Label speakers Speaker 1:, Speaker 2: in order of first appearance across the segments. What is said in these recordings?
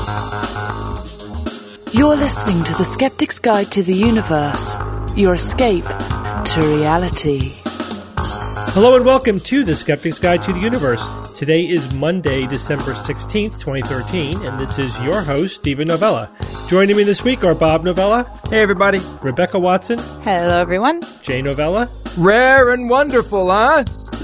Speaker 1: You're listening to The Skeptic's Guide to the Universe, your escape to reality.
Speaker 2: Hello and welcome to The Skeptic's Guide to the Universe. Today is Monday, December 16th, 2013, and this is your host, Stephen Novella. Joining me this week are Bob Novella.
Speaker 3: Hey, everybody.
Speaker 2: Rebecca Watson.
Speaker 4: Hello, everyone.
Speaker 2: Jay Novella.
Speaker 3: Rare and wonderful, huh?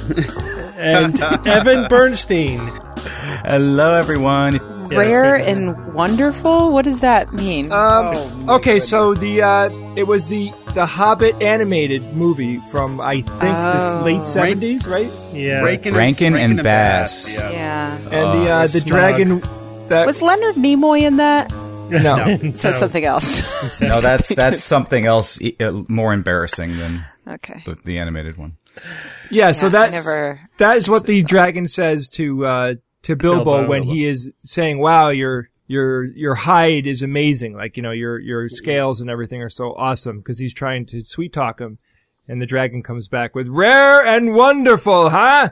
Speaker 2: And Evan Bernstein.
Speaker 5: Hello, everyone.
Speaker 4: Rare and wonderful? What does that mean?
Speaker 3: Okay, so it was the Hobbit animated movie from, I think, the late 70s, right?
Speaker 2: Yeah.
Speaker 5: Rankin and Bass.
Speaker 4: Yeah.
Speaker 3: And the dragon...
Speaker 4: Was Leonard Nimoy in that?
Speaker 3: No.
Speaker 4: So something else.
Speaker 5: No, that's something else more embarrassing than the animated one.
Speaker 3: Yeah, so that is what the
Speaker 4: that.
Speaker 3: dragon says to Bilbo when he is saying, "Wow, your hide is amazing. Like, you know, your scales and everything are so awesome," because he's trying to sweet talk him. And the dragon comes back with "rare and wonderful," huh?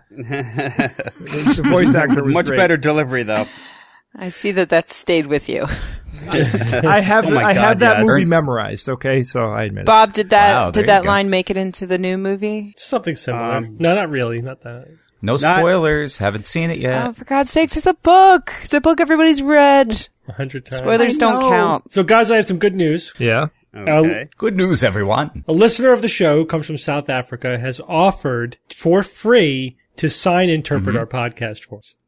Speaker 3: The voice actor was
Speaker 6: much
Speaker 3: great.
Speaker 6: better delivery, though.
Speaker 4: I see that stayed with you.
Speaker 3: I have that movie memorized. Okay, so I admit
Speaker 4: Bob, did that
Speaker 5: go.
Speaker 4: line make it into the new movie?
Speaker 2: Something similar. No, not really. Not that.
Speaker 5: No spoilers. Haven't seen it yet.
Speaker 4: Oh, for God's sakes, it's a book. It's a book everybody's read.
Speaker 2: 100 times.
Speaker 4: Spoilers don't count.
Speaker 2: So, guys, I have some good news.
Speaker 3: Yeah.
Speaker 6: Okay.
Speaker 5: Good news, everyone.
Speaker 2: A listener of the show who comes from South Africa has offered for free to sign interpret our podcast for us.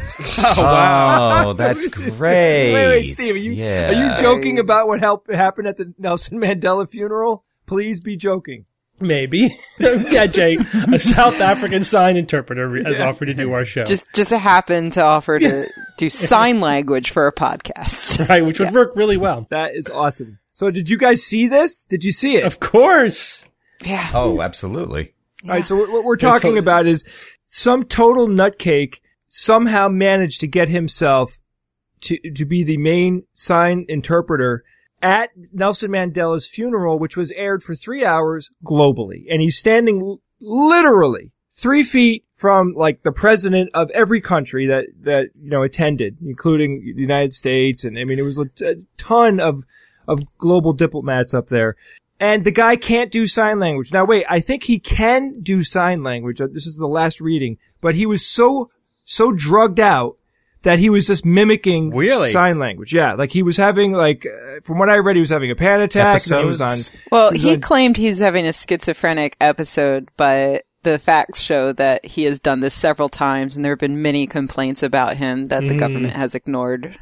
Speaker 5: Oh, that's great.
Speaker 3: Wait, Steve, are you joking about what happened at the Nelson Mandela funeral? Please be joking.
Speaker 2: Maybe. Yeah, Jay, a South African sign interpreter has offered to do our show.
Speaker 4: Just happened to offer to do sign language for a podcast.
Speaker 2: Right, which would work really well.
Speaker 3: That is awesome. So did you guys see this? Did you see it?
Speaker 2: Of course.
Speaker 4: Yeah.
Speaker 5: Oh, absolutely.
Speaker 3: All right, so what we're talking about is some total nutcake somehow managed to get himself to be the main sign interpreter at Nelson Mandela's funeral, which was aired for 3 hours globally. And he's standing literally 3 feet from, like, the president of every country that attended, including the United States. And I mean, it was a ton of global diplomats up there. And the guy can't do sign language. Now, wait, I think he can do sign language. This is the last reading, but he was so drugged out that he was just mimicking sign language. Yeah, like he was having, like, from what I read, he was having a panic attack. And he was on.
Speaker 4: Well, he claimed he was having a schizophrenic episode, but the facts show that he has done this several times, and there have been many complaints about him that the government has ignored.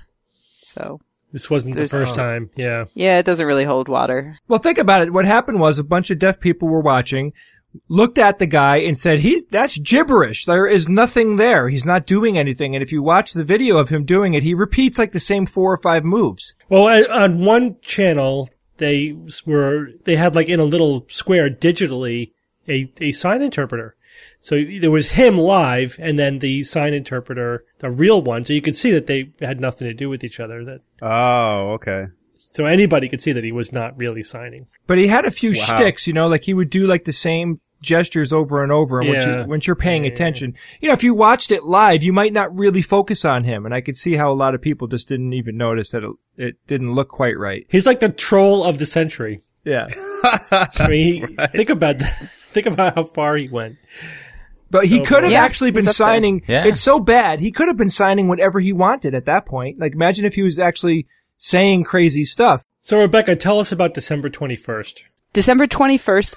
Speaker 4: So
Speaker 2: this wasn't the first time. Yeah.
Speaker 4: Yeah, it doesn't really hold water.
Speaker 3: Well, think about it. What happened was a bunch of deaf people were watching, looked at the guy and said, that's gibberish. There is nothing there. He's not doing anything. And if you watch the video of him doing it, he repeats like the same 4 or 5 moves.
Speaker 2: Well, on one channel, they had like in a little square digitally a sign interpreter. So there was him live and then the sign interpreter, the real one. So you could see that they had nothing to do with each other.
Speaker 6: Oh, okay.
Speaker 2: So anybody could see that he was not really signing.
Speaker 3: But he had a few shticks, like he would do like the same gestures over and over. And once you're paying attention, if you watched it live, you might not really focus on him. And I could see how a lot of people just didn't even notice that it didn't look quite right.
Speaker 2: He's like the troll of the century.
Speaker 3: Yeah.
Speaker 2: I mean, think about that. Think about how far he went.
Speaker 3: But he could have actually been signing.
Speaker 5: Yeah.
Speaker 3: It's so bad. He could have been signing whatever he wanted at that point. Like, imagine if he was actually saying crazy stuff.
Speaker 2: So, Rebecca, tell us about December 21st.
Speaker 4: December 21st,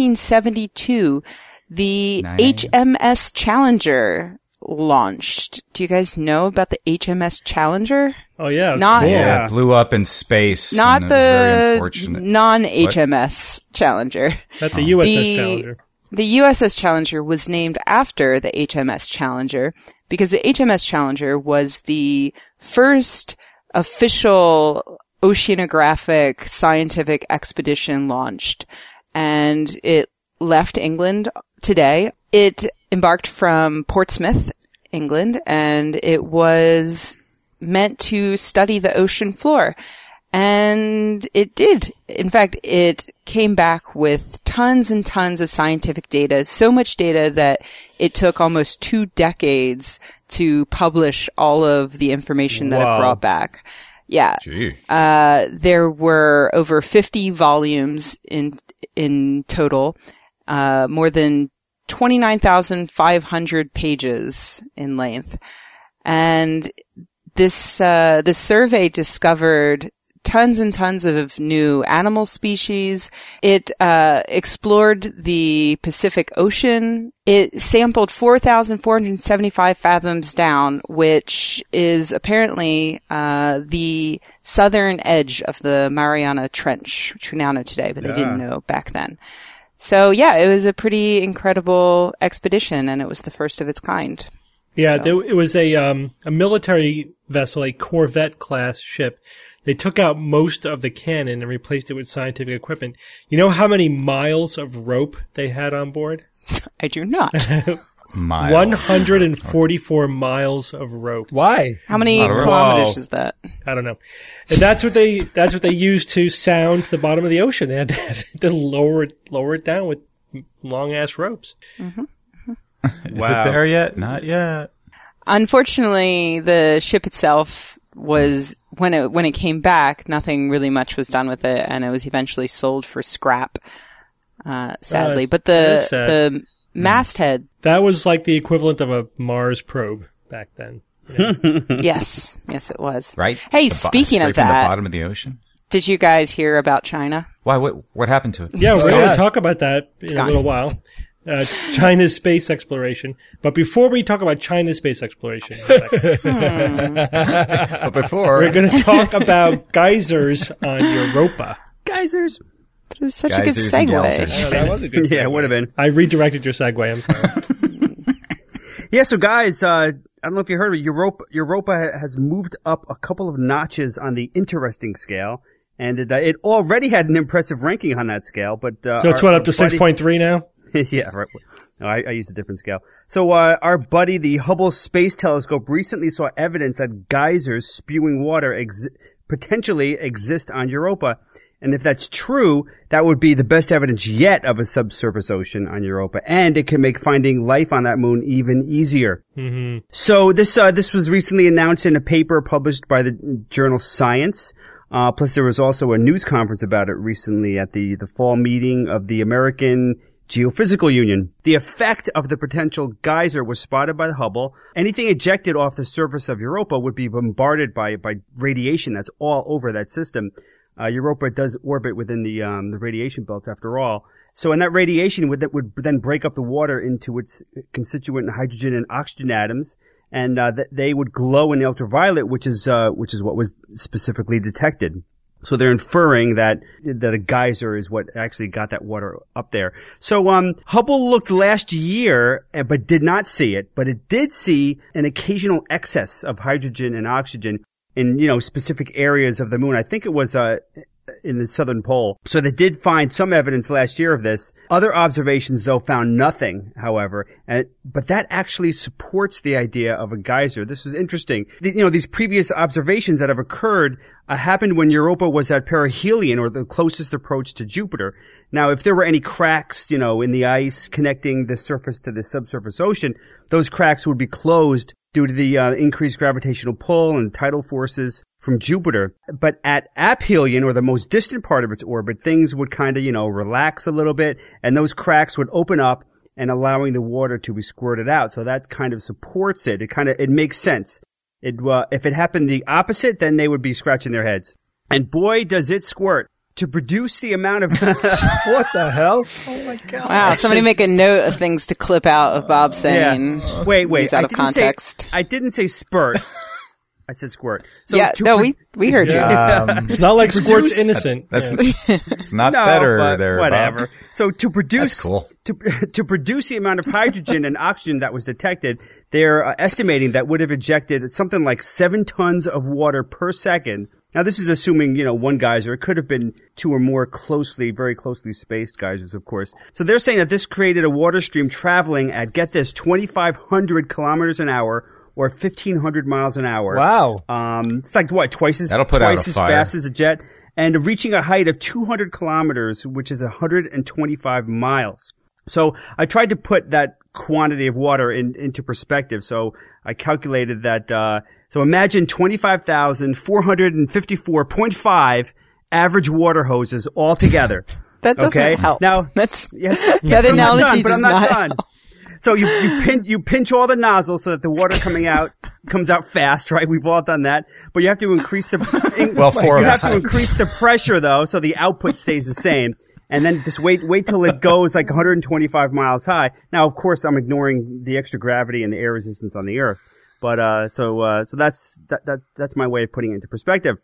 Speaker 4: 1872, the HMS Challenger launched. Do you guys know about the HMS Challenger?
Speaker 2: Oh, yeah.
Speaker 4: Not,
Speaker 5: it blew up in space.
Speaker 4: Not
Speaker 5: and it was very unfortunate.
Speaker 4: non-HMS Challenger.
Speaker 2: Not the USS Challenger.
Speaker 4: The USS Challenger was named after the HMS Challenger because the HMS Challenger was the first official oceanographic scientific expedition launched, and it left England today. It embarked from Portsmouth, England, and it was meant to study the ocean floor. And it did. In fact, it came back with tons and tons of scientific data, so much data that it took almost 2 decades to publish all of the information that it brought back. Yeah.
Speaker 5: Gee.
Speaker 4: There were over 50 volumes in total, more than 29,500 pages in length. And this survey discovered tons and tons of new animal species. It explored the Pacific Ocean. It sampled 4,475 fathoms down, which is apparently the southern edge of the Mariana Trench, which we now know today, but they didn't know back then. So yeah, it was a pretty incredible expedition, and it was the first of its kind.
Speaker 2: Yeah, it was a military vessel, a Corvette class ship. They took out most of the cannon and replaced it with scientific equipment. You know how many miles of rope they had on board?
Speaker 4: I do not.
Speaker 2: 144 miles of rope.
Speaker 3: Why?
Speaker 4: How many kilometers is that?
Speaker 2: I don't know. And that's what they used to sound the bottom of the ocean. They had to lower it down with long ass ropes.
Speaker 4: Mm-hmm.
Speaker 5: Is it there yet? Not yet.
Speaker 4: Unfortunately, the ship itself was, when it came back, nothing really much was done with it, and it was eventually sold for scrap, sadly. But the masthead.
Speaker 2: That was like the equivalent of a Mars probe back then. Yeah.
Speaker 4: Yes, it was.
Speaker 5: Right?
Speaker 4: Hey, speaking of that,
Speaker 5: the bottom of the ocean.
Speaker 4: Did you guys hear about China?
Speaker 5: Why? What happened to it?
Speaker 2: Yeah, we're going to talk about that in a little while. China's space exploration. But before we talk about China's space exploration,
Speaker 5: but before
Speaker 2: we're going to talk about geysers on Europa.
Speaker 3: Geysers.
Speaker 4: It was such a good segue.
Speaker 3: That was a good segue.
Speaker 6: Yeah, it would have been.
Speaker 2: I redirected your segue. I'm sorry.
Speaker 6: Yeah, so guys, I don't know if you heard it. Europa has moved up a couple of notches on the interesting scale. And it already had an impressive ranking on that scale. But
Speaker 2: so it's went up to 6.3 now?
Speaker 6: Yeah, right. No, I used a different scale. So our buddy, the Hubble Space Telescope, recently saw evidence that geysers spewing water potentially exist on Europa. And if that's true, that would be the best evidence yet of a subsurface ocean on Europa. And it can make finding life on that moon even easier.
Speaker 2: Mm-hmm.
Speaker 6: So this was recently announced in a paper published by the journal Science. Plus there was also a news conference about it recently at the fall meeting of the American Geophysical Union. The effect of the potential geyser was spotted by the Hubble. Anything ejected off the surface of Europa would be bombarded by radiation that's all over that system. Europa does orbit within the radiation belt after all. So, and that radiation would then break up the water into its constituent hydrogen and oxygen atoms, and they would glow in the ultraviolet, which is what was specifically detected. So they're inferring that a geyser is what actually got that water up there. So Hubble looked last year, but did not see it. But it did see an occasional excess of hydrogen and oxygen in specific areas of the moon. I think it was in the southern pole. So they did find some evidence last year of this. Other observations, though, found nothing, however. But that actually supports the idea of a geyser. This was interesting. These previous observations that have occurred happened when Europa was at perihelion, or the closest approach to Jupiter. Now, if there were any cracks, in the ice connecting the surface to the subsurface ocean, those cracks would be closed due to the increased gravitational pull and tidal forces from Jupiter. But at aphelion, or the most distant part of its orbit, things would kind of, relax a little bit, and those cracks would open up and allowing the water to be squirted out. So that kind of supports it. It makes sense. If it happened the opposite, then they would be scratching their heads. And boy, does it squirt. To produce the amount of...
Speaker 3: What the hell? Oh my God.
Speaker 4: Wow, somebody make a note of things to clip out of Bob saying...
Speaker 6: Yeah. Wait.
Speaker 4: He's out of context.
Speaker 6: I didn't say spurt. I said squirt. So
Speaker 4: we heard you.
Speaker 2: It's not like squirt's innocent.
Speaker 5: It's not better there,
Speaker 6: whatever.
Speaker 5: Bob.
Speaker 6: So to produce...
Speaker 5: That's cool.
Speaker 6: To produce the amount of hydrogen and oxygen that was detected, they're estimating that would have ejected something like 7 tons of water per second. Now, this is assuming, one geyser. It could have been 2 or more very closely spaced geysers, of course. So they're saying that this created a water stream traveling at, get this, 2,500 kilometers an hour, or 1,500 miles an hour.
Speaker 3: Wow.
Speaker 6: It's like, twice as fast as a jet, and reaching a height of 200 kilometers, which is 125 miles. So I tried to put that quantity of water into perspective. So I calculated that, So imagine 25,454.5 average water hoses all together.
Speaker 4: That doesn't help.
Speaker 6: Now,
Speaker 4: that
Speaker 6: I'm
Speaker 4: analogy
Speaker 6: not done,
Speaker 4: does not
Speaker 6: done.
Speaker 4: help.
Speaker 6: So you pinch all the nozzles so that the water comes out fast, right? We've all done that. But you have to increase the increase the pressure though, so the output stays the same. And then just wait till it goes like 125 miles high. Now, of course, I'm ignoring the extra gravity and the air resistance on the Earth. But so that's my way of putting it into perspective.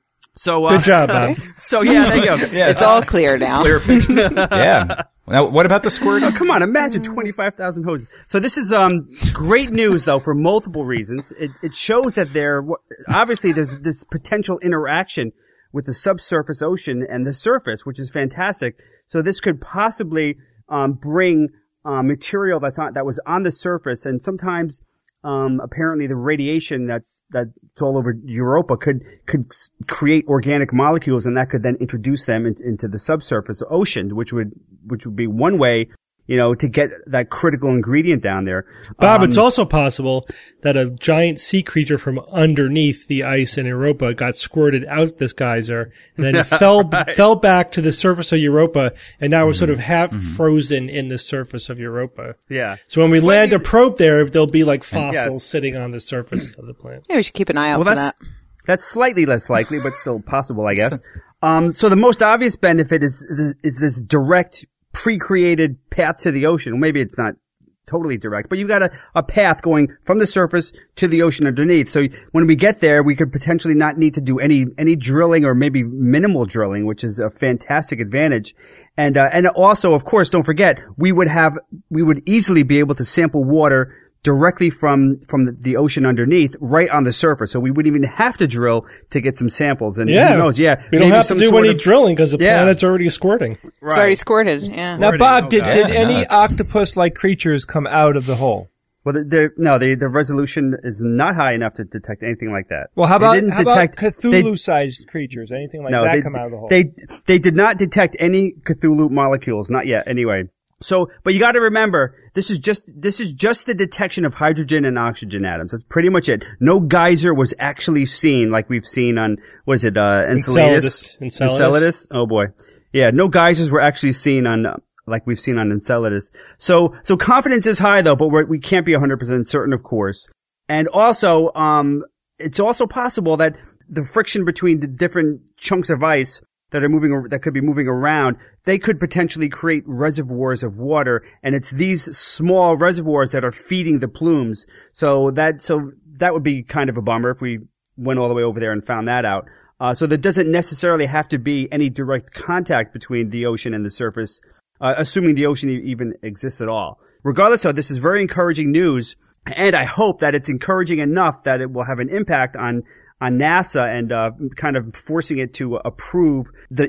Speaker 6: So
Speaker 2: good job, Bob.
Speaker 6: So yeah, there you go.
Speaker 4: Yeah, it's all clear now.
Speaker 5: Clear picture. Yeah. Now, what about the squirt?
Speaker 6: Oh, come on, imagine 25,000 hoses. So this is great news though for multiple reasons. It shows that obviously there's this potential interaction with the subsurface ocean and the surface, which is fantastic. So this could possibly bring material that was on the surface, and sometimes apparently the radiation that's all over Europa could create organic molecules, and that could then introduce them into the subsurface ocean, which would be one way, to get that critical ingredient down there.
Speaker 2: Bob, it's also possible that a giant sea creature from underneath the ice in Europa got squirted out this geyser and then fell back to the surface of Europa, and now we're sort of half frozen in the surface of Europa.
Speaker 6: Yeah.
Speaker 2: So when we land a probe there, there'll be like fossils sitting on the surface of the planet.
Speaker 4: Yeah, we should keep an eye out for that.
Speaker 6: That's slightly less likely, but still possible, I guess. So the most obvious benefit is this direct pre-created path to the ocean. Well, maybe it's not totally direct, but you've got a path going from the surface to the ocean underneath. So when we get there, we could potentially not need to do any drilling, or maybe minimal drilling, which is a fantastic advantage. And also, of course, don't forget, we would easily be able to sample water directly from the ocean underneath, right on the surface. So we wouldn't even have to drill to get some samples. And who knows? Yeah,
Speaker 2: we don't have to do any drilling because the planet's already squirting.
Speaker 6: Right.
Speaker 4: It's already squirted. Yeah.
Speaker 3: Now, Bob, did any octopus-like creatures come out of the hole?
Speaker 6: Well, the resolution is not high enough to detect anything like that.
Speaker 3: Well, how about Cthulhu-sized creatures? Anything like that come out of the hole?
Speaker 6: They did not detect any Cthulhu molecules, not yet. Anyway. So, but you got to remember, this is just the detection of hydrogen and oxygen atoms. That's pretty much it. No geyser was actually seen like we've seen on, Enceladus? Enceladus? Oh boy. Yeah, no geysers were actually seen on, like we've seen on Enceladus. So confidence is high though, but we can't be 100% certain, of course. And also, it's also possible that the friction between the different chunks of ice that could be moving around, they could potentially create reservoirs of water, and it's these small reservoirs that are feeding the plumes. So that would be kind of a bummer if we went all the way over there and found that out. So there doesn't necessarily have to be any direct contact between the ocean and the surface, assuming the ocean even exists at all. Regardless, though, this is very encouraging news, and I hope that it's encouraging enough that it will have an impact on NASA and kind of forcing it to approve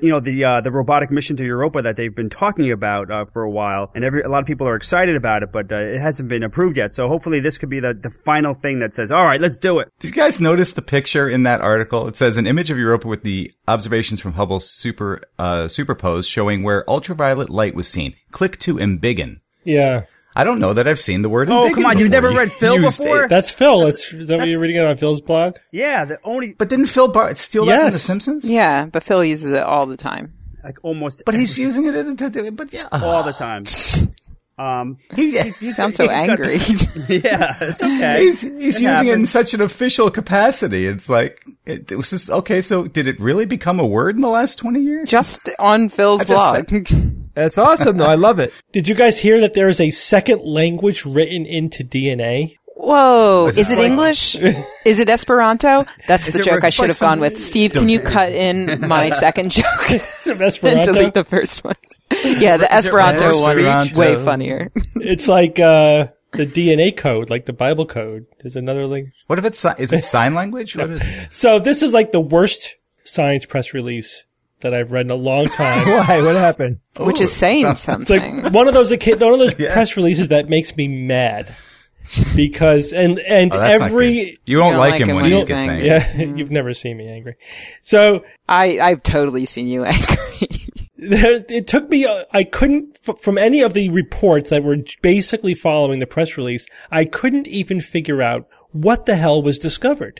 Speaker 6: the robotic mission to Europa that they've been talking about for a while, and a lot of people are excited about it, but it hasn't been approved yet. So hopefully this could be the final thing that says, all right, let's do it.
Speaker 5: Did you guys notice the picture in that article? It says an image of Europa with the observations from Hubble superposed, showing where ultraviolet light was seen. Click to embiggen.
Speaker 2: Yeah.
Speaker 5: I don't know that I've seen the word.
Speaker 6: Oh, come on! You've never read Phil before?
Speaker 2: That's Phil. Is that what you're reading it on Phil's blog?
Speaker 6: Yeah,
Speaker 5: But didn't Phil steal that from The Simpsons?
Speaker 4: Yeah, but Phil uses it all the time.
Speaker 6: Like almost.
Speaker 5: But he's using it
Speaker 6: all the time.
Speaker 4: He sounds so angry.
Speaker 6: Yeah, it's okay.
Speaker 5: He's using it in such an official capacity. It's like, it was just, okay, so did it really become a word in the last 20 years?
Speaker 4: Just on Phil's blog.
Speaker 3: That's awesome, though. I love it.
Speaker 2: Did you guys hear that there is a second language written into DNA?
Speaker 4: Whoa. Is it English? Is it Esperanto? That's the joke I should have gone with. Steve, can you cut in my second joke? And delete the first one. Yeah, the Esperanto one is way funnier.
Speaker 2: It's like the DNA code, like the Bible code is another language.
Speaker 5: What if is it sign language? What is it?
Speaker 2: So this is like the worst science press release that I've read in a long time.
Speaker 3: Why? What happened?
Speaker 4: Which is saying something.
Speaker 2: It's like one of those press releases that makes me mad. Because every
Speaker 5: you won't like him when he gets angry.
Speaker 2: Yeah, you've never seen me angry. So
Speaker 4: I've totally seen you angry.
Speaker 2: It took me, I couldn't, from any of the reports that were basically following the press release, I couldn't even figure out what the hell was discovered.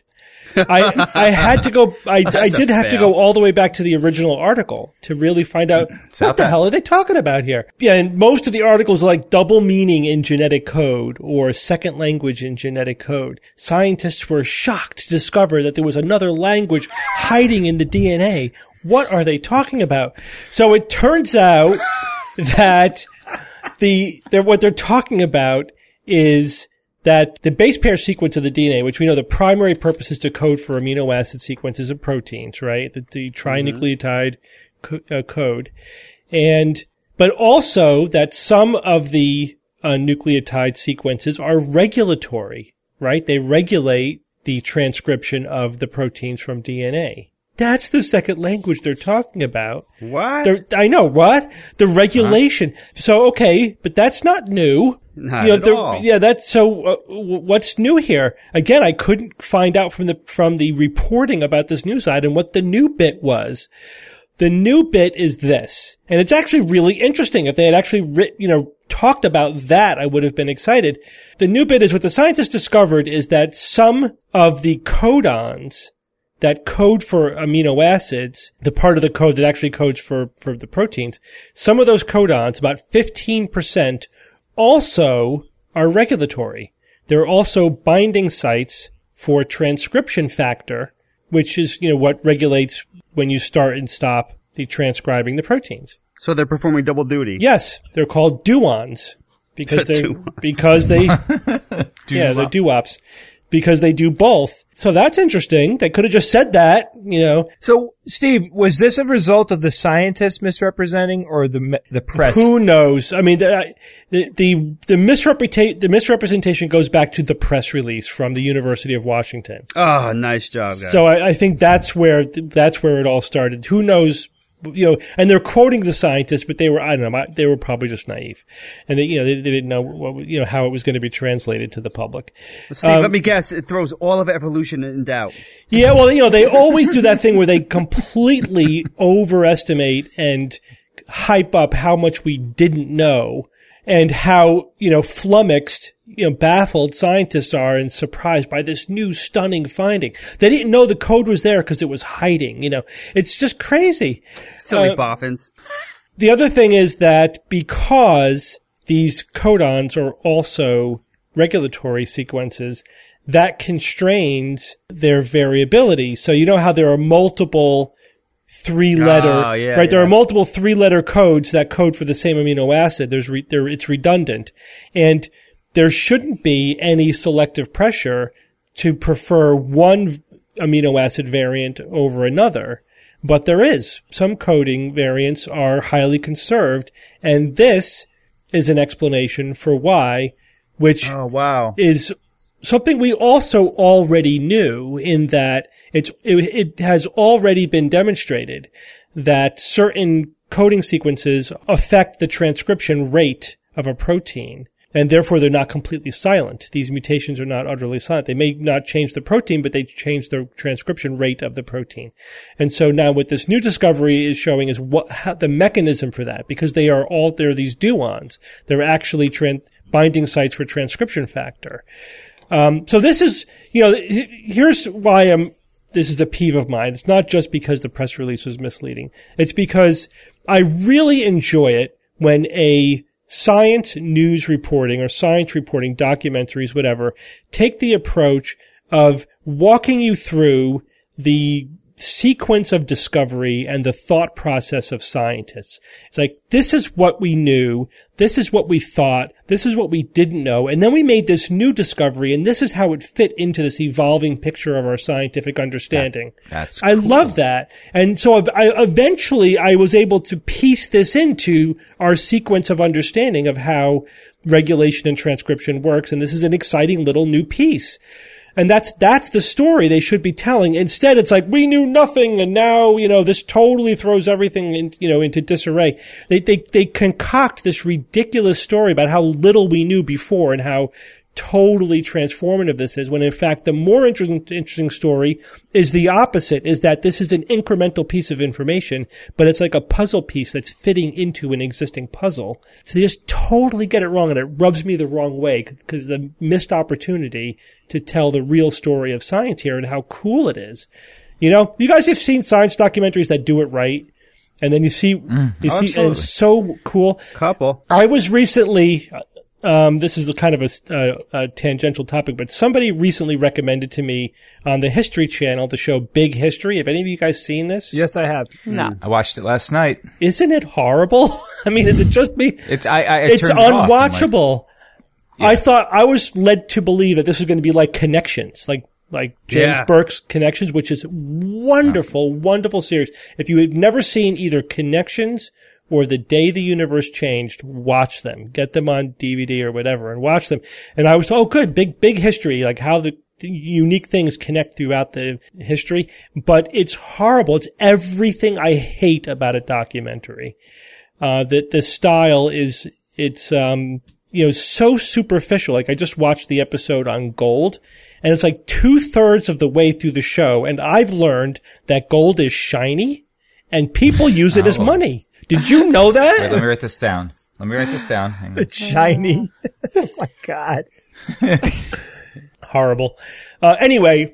Speaker 2: I had to go, I did have to go all the way back to the original article to really find out what the hell are they talking about here. Yeah, and most of the articles are like double meaning in genetic code or second language in genetic code. Scientists were shocked to discover that there was another language hiding in the DNA. What are they talking about? So it turns out that what they're talking about is that the base pair sequence of the DNA, which we know the primary purpose is to code for amino acid sequences of proteins, right? The trinucleotide code. But also that some of the nucleotide sequences are regulatory, right? They regulate the transcription of the proteins from DNA. That's the second language they're talking about.
Speaker 6: What?
Speaker 2: I know, what? The regulation. So, okay, but that's not new.
Speaker 6: Not at all.
Speaker 2: Yeah, what's new here? Again, I couldn't find out from the reporting about this news item what the new bit was. The new bit is this, and it's actually really interesting. If they had actually talked about that, I would have been excited. The new bit is what the scientists discovered is that some of the codons that code for amino acids, the part of the code that actually codes for the proteins, some of those codons, about 15%, also are regulatory. They're also binding sites for transcription factor, which is, what regulates when you start and stop the transcribing the proteins.
Speaker 6: So they're performing double duty.
Speaker 2: Yes, they're called duons because they're doo-wops. Because they do both. So that's interesting. They could have just said that,
Speaker 3: So, Steve, was this a result of the scientists misrepresenting or the press?
Speaker 2: Who knows? I mean, the misrepresentation goes back to the press release from the University of Washington.
Speaker 6: Oh, nice job, guys.
Speaker 2: So I think that's where it all started. Who knows? And they're quoting the scientists, but they were probably just naive. And they didn't know how it was going to be translated to the public.
Speaker 6: Steve, let me guess, it throws all of evolution in doubt.
Speaker 2: Yeah, well, they always do that thing where they completely overestimate and hype up how much we didn't know and how, flummoxed, baffled scientists are and surprised by this new stunning finding. They didn't know the code was there because it was hiding, It's just crazy.
Speaker 6: Silly boffins.
Speaker 2: The other thing is that because these codons are also regulatory sequences, that constrains their variability. So you know how there are multiple three-letter, right? There are multiple three-letter codes that code for the same amino acid. It's redundant. And there shouldn't be any selective pressure to prefer one amino acid variant over another. But there is. Some coding variants are highly conserved. And this is an explanation for why, which is something we also already knew in that it has already been demonstrated that certain coding sequences affect the transcription rate of a protein, and therefore they're not completely silent. These mutations are not utterly silent. They may not change the protein, but they change the transcription rate of the protein. And so now what this new discovery is showing is the mechanism for that, because they're these duons. They're actually binding sites for transcription factor. So this is, here's why this is a peeve of mine. It's not just because the press release was misleading. It's because I really enjoy it when a science news reporting or science reporting, documentaries, whatever, take the approach of walking you through the sequence of discovery and the thought process of scientists. It's like, this is what we knew, this is what we thought, this is what we didn't know, and then we made this new discovery, and this is how it fit into this evolving picture of our scientific understanding.
Speaker 5: That's cool.
Speaker 2: I love that. And so eventually I was able to piece this into our sequence of understanding of how regulation and transcription works, and this is an exciting little new piece. And that's the story they should be telling. Instead, it's like, we knew nothing, and now, this totally throws everything into disarray. They concoct this ridiculous story about how little we knew before and how totally transformative this is, when in fact the more interesting story is the opposite, is that this is an incremental piece of information, but it's like a puzzle piece that's fitting into an existing puzzle. So they just totally get it wrong, and it rubs me the wrong way because the missed opportunity to tell the real story of science here and how cool it is. You know, you guys have seen science documentaries that do it right. And then you see, and it's so cool.
Speaker 6: Couple.
Speaker 2: I was recently, this is kind of a tangential topic, but somebody recently recommended to me on the History Channel the show Big History. Have any of you guys seen this?
Speaker 3: Yes, I have.
Speaker 4: No.
Speaker 5: I watched it last night.
Speaker 2: Isn't it horrible? I mean, is it just me?
Speaker 5: It's
Speaker 2: It's unwatchable. I thought, I was led to believe that this was going to be like Connections, like James Burke's Connections, which is wonderful, wonderful series. If you have never seen either Connections or The Day the Universe Changed, watch them. Get them on DVD or whatever and watch them. And I was, good, big history, like how the unique things connect throughout the history. But it's horrible. It's everything I hate about a documentary. That the style is, it's, so superficial. Like I just watched the episode on gold, and it's like 2/3 of the way through the show, and I've learned that gold is shiny, and people use it as money. Did you know that?
Speaker 5: Wait, let me write this down. Hang on.
Speaker 3: It's shiny. Oh my God.
Speaker 2: Horrible. Anyway,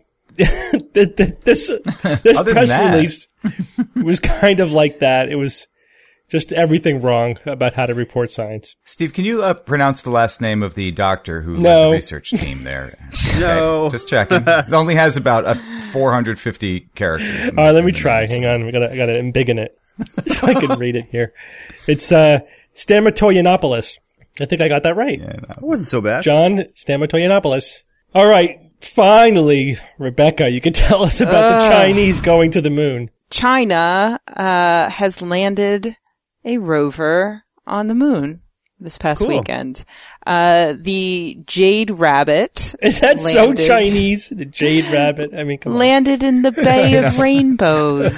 Speaker 2: this press release was kind of like that. It was just everything wrong about how to report science.
Speaker 5: Steve, can you pronounce the last name of the doctor who led the research team there?
Speaker 6: No.
Speaker 5: Okay, just checking. It only has about 450 characters.
Speaker 2: All right, let me try. Hang on. I gotta embiggen it so I can read it here. It's Stamatoyiannopoulos. I think I got that right.
Speaker 5: Yeah, no.
Speaker 6: It wasn't so bad.
Speaker 2: John Stamatoyiannopoulos. All right. Finally, Rebecca, you can tell us about the Chinese going to the moon.
Speaker 4: China has landed a rover on the moon this past weekend. The Jade Rabbit.
Speaker 2: Is that so Chinese? The Jade Rabbit? I mean, come on.
Speaker 4: Landed in the Bay of Rainbows.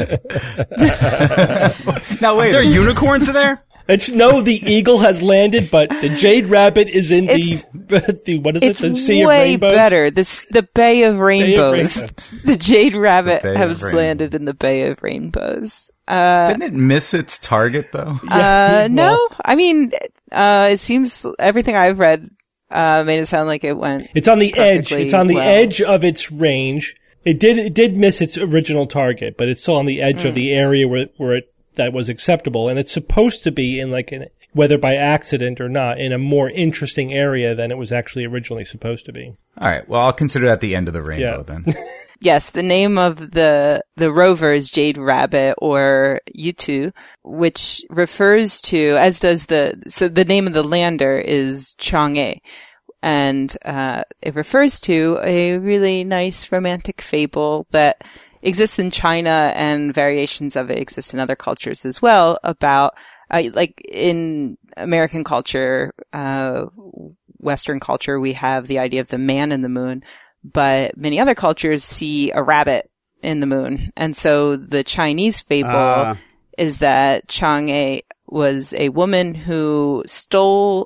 Speaker 5: Now wait,
Speaker 6: Are there unicorns there?
Speaker 2: No, the eagle has landed, but the Jade Rabbit is in the what is it? The Sea of Rainbows?
Speaker 4: It's way better. The Bay of Rainbows. The Jade Rabbit has landed in the Bay of Rainbows.
Speaker 5: Didn't it miss its target though?
Speaker 4: No. I mean, it seems everything I've read made it sound like it went.
Speaker 2: It's on the edge. It's on the edge of its range. It did miss its original target, but it's still on the edge of the area where that was acceptable, and it's supposed to be in whether by accident or not, in a more interesting area than it was actually originally supposed to be.
Speaker 5: All right. Well, I'll consider that the end of the rainbow then.
Speaker 4: Yes, the name of the rover is Jade Rabbit, or Yutu, which refers to, as does so the name of the lander is Chang'e. And it refers to a really nice romantic fable that exists in China, and variations of it exist in other cultures as well, about, like in American culture, Western culture, we have the idea of the man in the moon, but many other cultures see a rabbit in the moon. And so the Chinese fable is that Chang'e was a woman who stole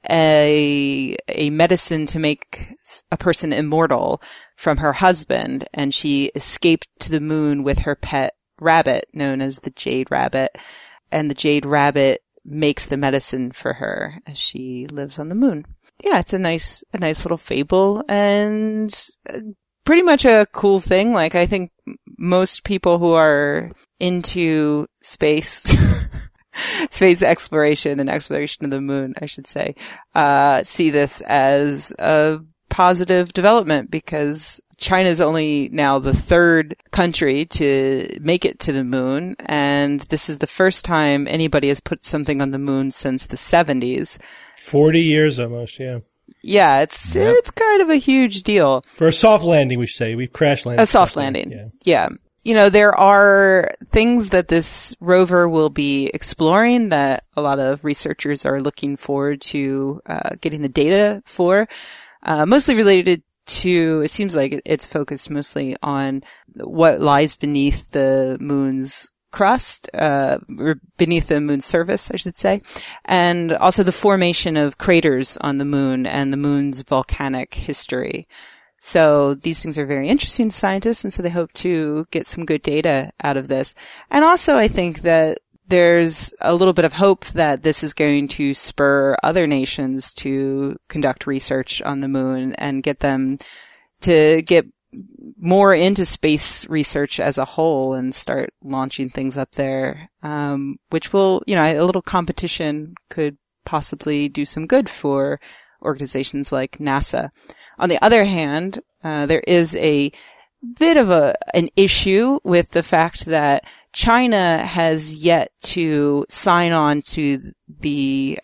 Speaker 4: a medicine to make a person immortal from her husband, and she escaped to the moon with her pet rabbit known as the Jade Rabbit, and the Jade Rabbit makes the medicine for her as she lives on the moon. Yeah, it's a nice little fable, and pretty much a cool thing. Like, I think most people who are into space space exploration and exploration of the moon, I should say, see this as a positive development, because China is only now the third country to make it to the moon, and this is the first time anybody has put something on the moon since the 70s.
Speaker 2: 40 years almost, yeah.
Speaker 4: Yeah, it's kind of a huge deal.
Speaker 2: For a soft landing, we say. We've crash landed.
Speaker 4: A soft landing, yeah. You know, there are things that this rover will be exploring that a lot of researchers are looking forward to getting the data for, mostly related to, it seems like it's focused mostly on what lies beneath the moon's crust, or beneath the moon's surface, I should say, and also the formation of craters on the moon and the moon's volcanic history. So these things are very interesting to scientists, and so they hope to get some good data out of this. And also I think that there's a little bit of hope that this is going to spur other nations to conduct research on the moon and get them to get more into space research as a whole and start launching things up there, which will, a little competition could possibly do some good for organizations like NASA. On the other hand, there is a bit of an issue with the fact that China has yet to sign on to the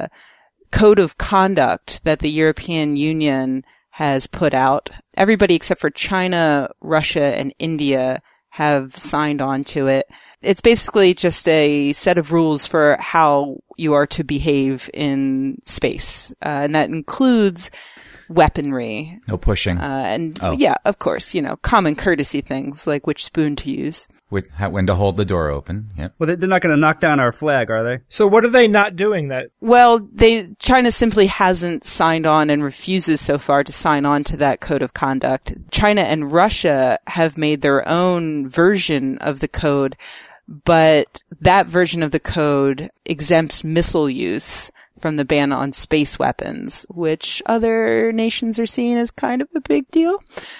Speaker 4: code of conduct that the European Union has put out. Everybody except for China, Russia, and India have signed on to it. It's basically just a set of rules for how you are to behave in space, and that includes weaponry.
Speaker 5: No pushing.
Speaker 4: Yeah, of course, common courtesy things like which spoon to use.
Speaker 5: When to hold the door open. Yep.
Speaker 6: Well, they're not going to knock down our flag, are they?
Speaker 3: So what are they not doing that?
Speaker 4: Well, China simply hasn't signed on and refuses so far to sign on to that code of conduct. China and Russia have made their own version of the code, but that version of the code exempts missile use from the ban on space weapons, which other nations are seeing as kind of a big deal.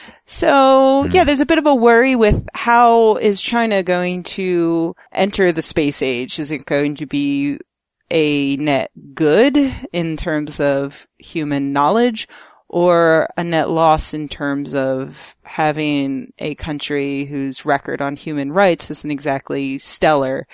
Speaker 4: So, yeah, there's a bit of a worry with how is China going to enter the space age? Is it going to be a net good in terms of human knowledge, or a net loss in terms of having a country whose record on human rights isn't exactly stellar,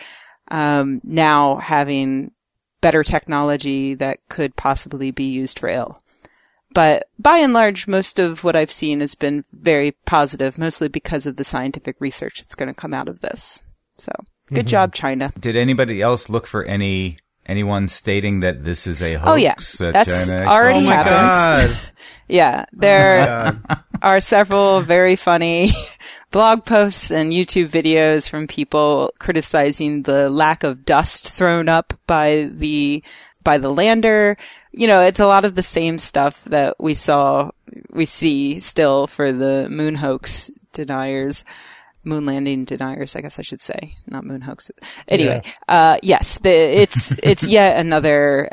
Speaker 4: now having better technology that could possibly be used for ill? But by and large, most of what I've seen has been very positive, mostly because of the scientific research that's going to come out of this. So, good job, China.
Speaker 5: Did anybody else look for anyone stating that this is a hoax?
Speaker 4: Oh, yeah. That's
Speaker 5: China
Speaker 4: already
Speaker 6: Oh my
Speaker 4: happened.
Speaker 6: God.
Speaker 4: Yeah, there are several very funny blog posts and YouTube videos from people criticizing the lack of dust thrown up by the lander. It's a lot of the same stuff that we see still for the moon hoax deniers. Moon landing deniers, I guess I should say, not moon hoax. Anyway, yes, it's yet another,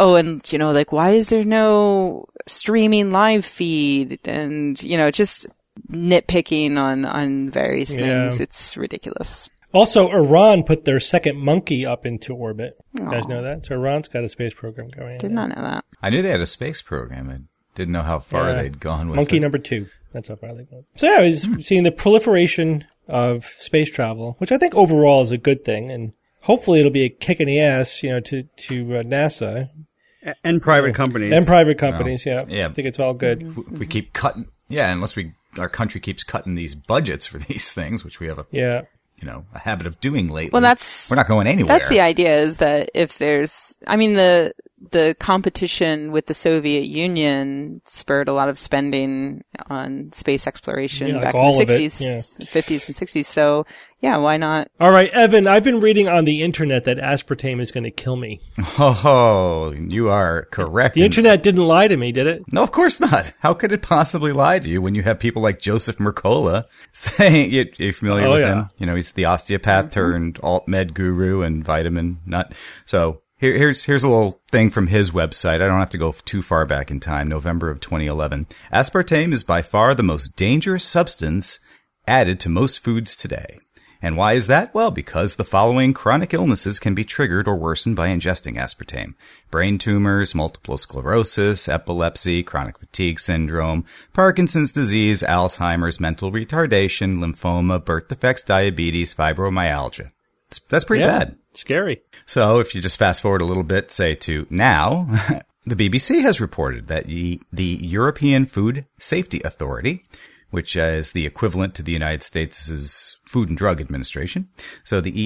Speaker 4: why is there no streaming live feed? And, just nitpicking on various things. It's ridiculous.
Speaker 2: Also, Iran put their second monkey up into orbit. You guys know that? So Iran's got a space program going.
Speaker 4: Did not know that.
Speaker 5: I knew they had a space program. I didn't know how far they'd gone with
Speaker 2: monkey
Speaker 5: it.
Speaker 2: number 2. That's how far they've gone. So yeah, I was seeing the proliferation of space travel, which I think overall is a good thing, and hopefully it'll be a kick in the ass, to NASA
Speaker 6: And private companies.
Speaker 2: and private companies. Yeah,
Speaker 5: Yeah.
Speaker 2: I think it's all good.
Speaker 5: If we keep cutting, unless our country keeps cutting these budgets for these things, which we have a habit of doing lately.
Speaker 4: Well,
Speaker 5: we're not going anywhere.
Speaker 4: That's the idea, is that if there's, the competition with the Soviet Union spurred a lot of spending on space exploration back in the 60s, 50s and 60s. So, yeah, why not?
Speaker 2: All right, Evan, I've been reading on the internet that aspartame is going to kill me.
Speaker 5: Oh, you are correct.
Speaker 2: The internet didn't lie to me, did it?
Speaker 5: No, of course not. How could it possibly lie to you when you have people like Joseph Mercola saying, you're familiar with him? He's the osteopath turned alt-med guru and vitamin nut. So here's a little thing from his website. I don't have to go too far back in time, November of 2011. Aspartame is by far the most dangerous substance added to most foods today. And why is that? Well, because the following chronic illnesses can be triggered or worsened by ingesting aspartame: brain tumors, multiple sclerosis, epilepsy, chronic fatigue syndrome, Parkinson's disease, Alzheimer's, mental retardation, lymphoma, birth defects, diabetes, fibromyalgia. That's pretty bad.
Speaker 2: Scary.
Speaker 5: So if you just fast forward a little bit, say to now, the BBC has reported that the European Food Safety Authority, which is the equivalent to the United States' Food and Drug Administration. So the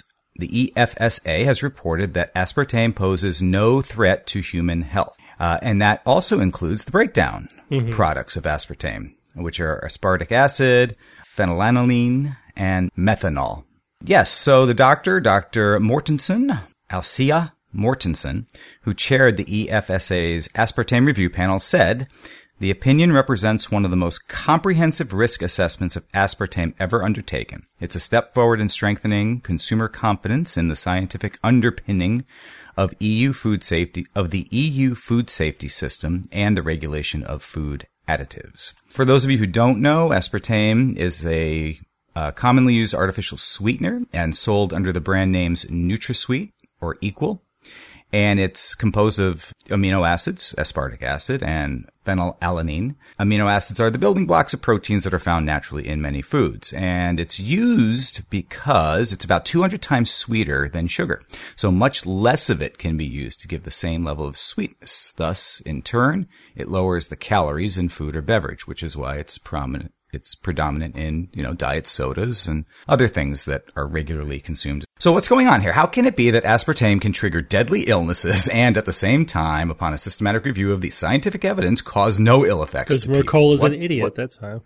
Speaker 5: EFSA has reported that aspartame poses no threat to human health. And that also includes the breakdown products of aspartame, which are aspartic acid, phenylalanine, and methanol. Yes. So the Dr. Mortensen, Alcia Mortensen, who chaired the EFSA's aspartame review panel, said, "The opinion represents one of the most comprehensive risk assessments of aspartame ever undertaken. It's a step forward in strengthening consumer confidence in the scientific underpinning of the EU food safety system and the regulation of food additives." For those of you who don't know, aspartame is a commonly used artificial sweetener and sold under the brand names NutraSweet or Equal. And it's composed of amino acids, aspartic acid, and phenylalanine. Amino acids are the building blocks of proteins that are found naturally in many foods. And it's used because it's about 200 times sweeter than sugar. So much less of it can be used to give the same level of sweetness. Thus, in turn, it lowers the calories in food or beverage, which is why it's predominant in, diet sodas and other things that are regularly consumed. So what's going on here? How can it be that aspartame can trigger deadly illnesses and at the same time, upon a systematic review of the scientific evidence, cause no ill effects to people?
Speaker 2: Because Mercola's an idiot, that's how.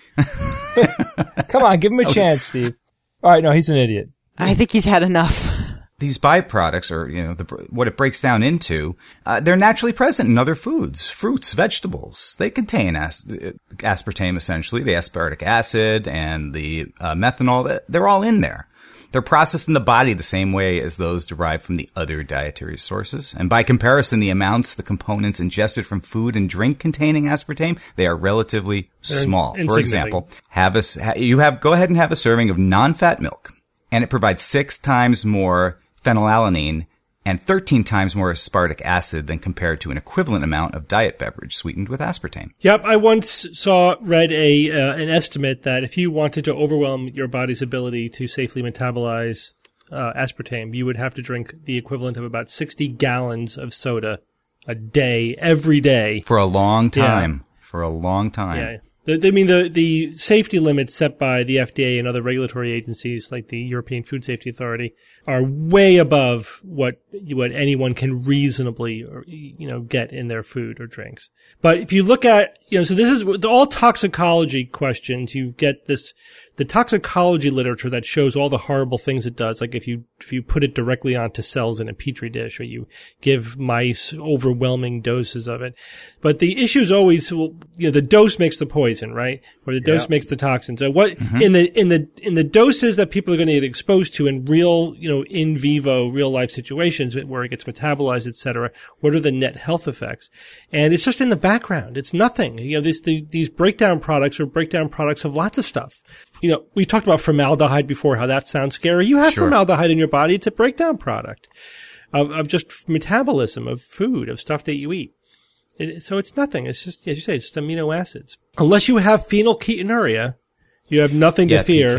Speaker 3: Come on, give him a chance, Steve. All right, no, he's an idiot.
Speaker 4: I think he's had enough.
Speaker 5: These byproducts, or what it breaks down into, they're naturally present in other foods, fruits, vegetables. They contain aspartame, essentially, the aspartic acid and the methanol. They're all in there. They're processed in the body the same way as those derived from the other dietary sources. And by comparison, the amounts, the components ingested from food and drink containing aspartame, they are relatively small. For example, go ahead and have a serving of non-fat milk, and it provides 6 times more phenylalanine and 13 times more aspartic acid than compared to an equivalent amount of diet beverage sweetened with aspartame.
Speaker 2: Yep, I once read an estimate that if you wanted to overwhelm your body's ability to safely metabolize aspartame, you would have to drink the equivalent of about 60 gallons of soda a day, every day.
Speaker 5: For a long time.
Speaker 2: Yeah.
Speaker 5: For a long time.
Speaker 2: Yeah. The safety limits set by the FDA and other regulatory agencies like the European Food Safety Authority are way above what anyone can reasonably, get in their food or drinks. But if you look at, so this is all toxicology questions. You get the toxicology literature that shows all the horrible things it does. Like if you put it directly onto cells in a petri dish, or you give mice overwhelming doses of it. But the issue is always, the dose makes the poison, right? Or the dose makes the toxin. So what, in the doses that people are going to get exposed to in real, in vivo, real life situations where it gets metabolized, et cetera, what are the net health effects? And it's just in the background. It's nothing. These breakdown products are breakdown products of lots of stuff. We talked about formaldehyde before, how that sounds scary. You have formaldehyde in your body. It's a breakdown product of just metabolism of food, of stuff that you eat. So it's nothing. It's just, as you say, it's just amino acids. Unless you have phenylketonuria, you have nothing to fear.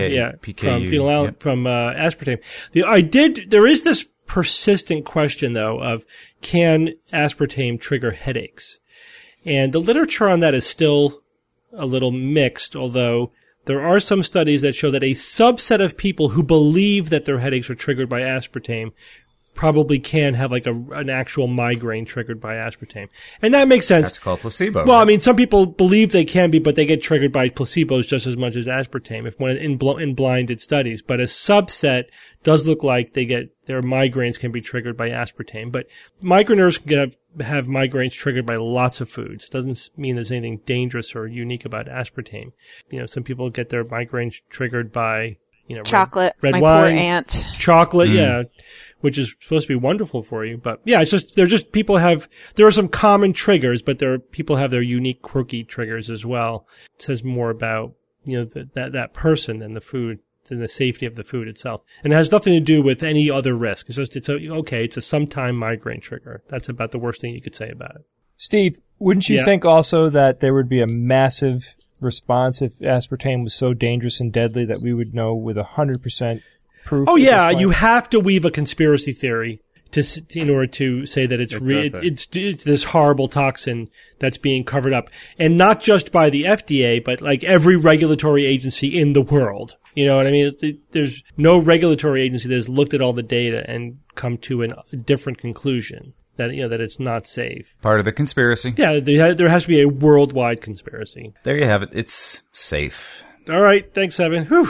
Speaker 5: PKU,
Speaker 2: from aspartame. There is this persistent question, though, of can aspartame trigger headaches? And the literature on that is still a little mixed, although there are some studies that show that a subset of people who believe that their headaches are triggered by aspartame probably can have like an actual migraine triggered by aspartame. And that makes sense.
Speaker 5: That's called placebo.
Speaker 2: Well, right? I mean, some people believe they can be, but they get triggered by placebos just as much as aspartame in blinded studies. But a subset does look like their migraines can be triggered by aspartame. But migraineurs can have migraines triggered by lots of foods. It doesn't mean there's anything dangerous or unique about aspartame. Some people get their migraines triggered by,
Speaker 4: chocolate.
Speaker 2: Red
Speaker 4: my
Speaker 2: wine,
Speaker 4: poor aunt.
Speaker 2: Chocolate, which is supposed to be wonderful for you. But yeah, there are some common triggers, but people have their unique quirky triggers as well. It says more about, that person than the food, than the safety of the food itself. And it has nothing to do with any other risk. It's just, it's a sometime migraine trigger. That's about the worst thing you could say about it.
Speaker 3: Steve, wouldn't you think also that there would be a massive response if aspartame was so dangerous and deadly that we would know with 100% proof?
Speaker 2: Oh yeah, you have to weave a conspiracy theory in order to say that it's this horrible toxin that's being covered up, and not just by the FDA, but like every regulatory agency in the world. You know what I mean? There's no regulatory agency that has looked at all the data and come to a different conclusion that that it's not safe.
Speaker 5: Part of the conspiracy.
Speaker 2: Yeah, there has to be a worldwide conspiracy.
Speaker 5: There you have it. It's safe.
Speaker 2: All right, thanks, Evan. Whew.
Speaker 5: Yep.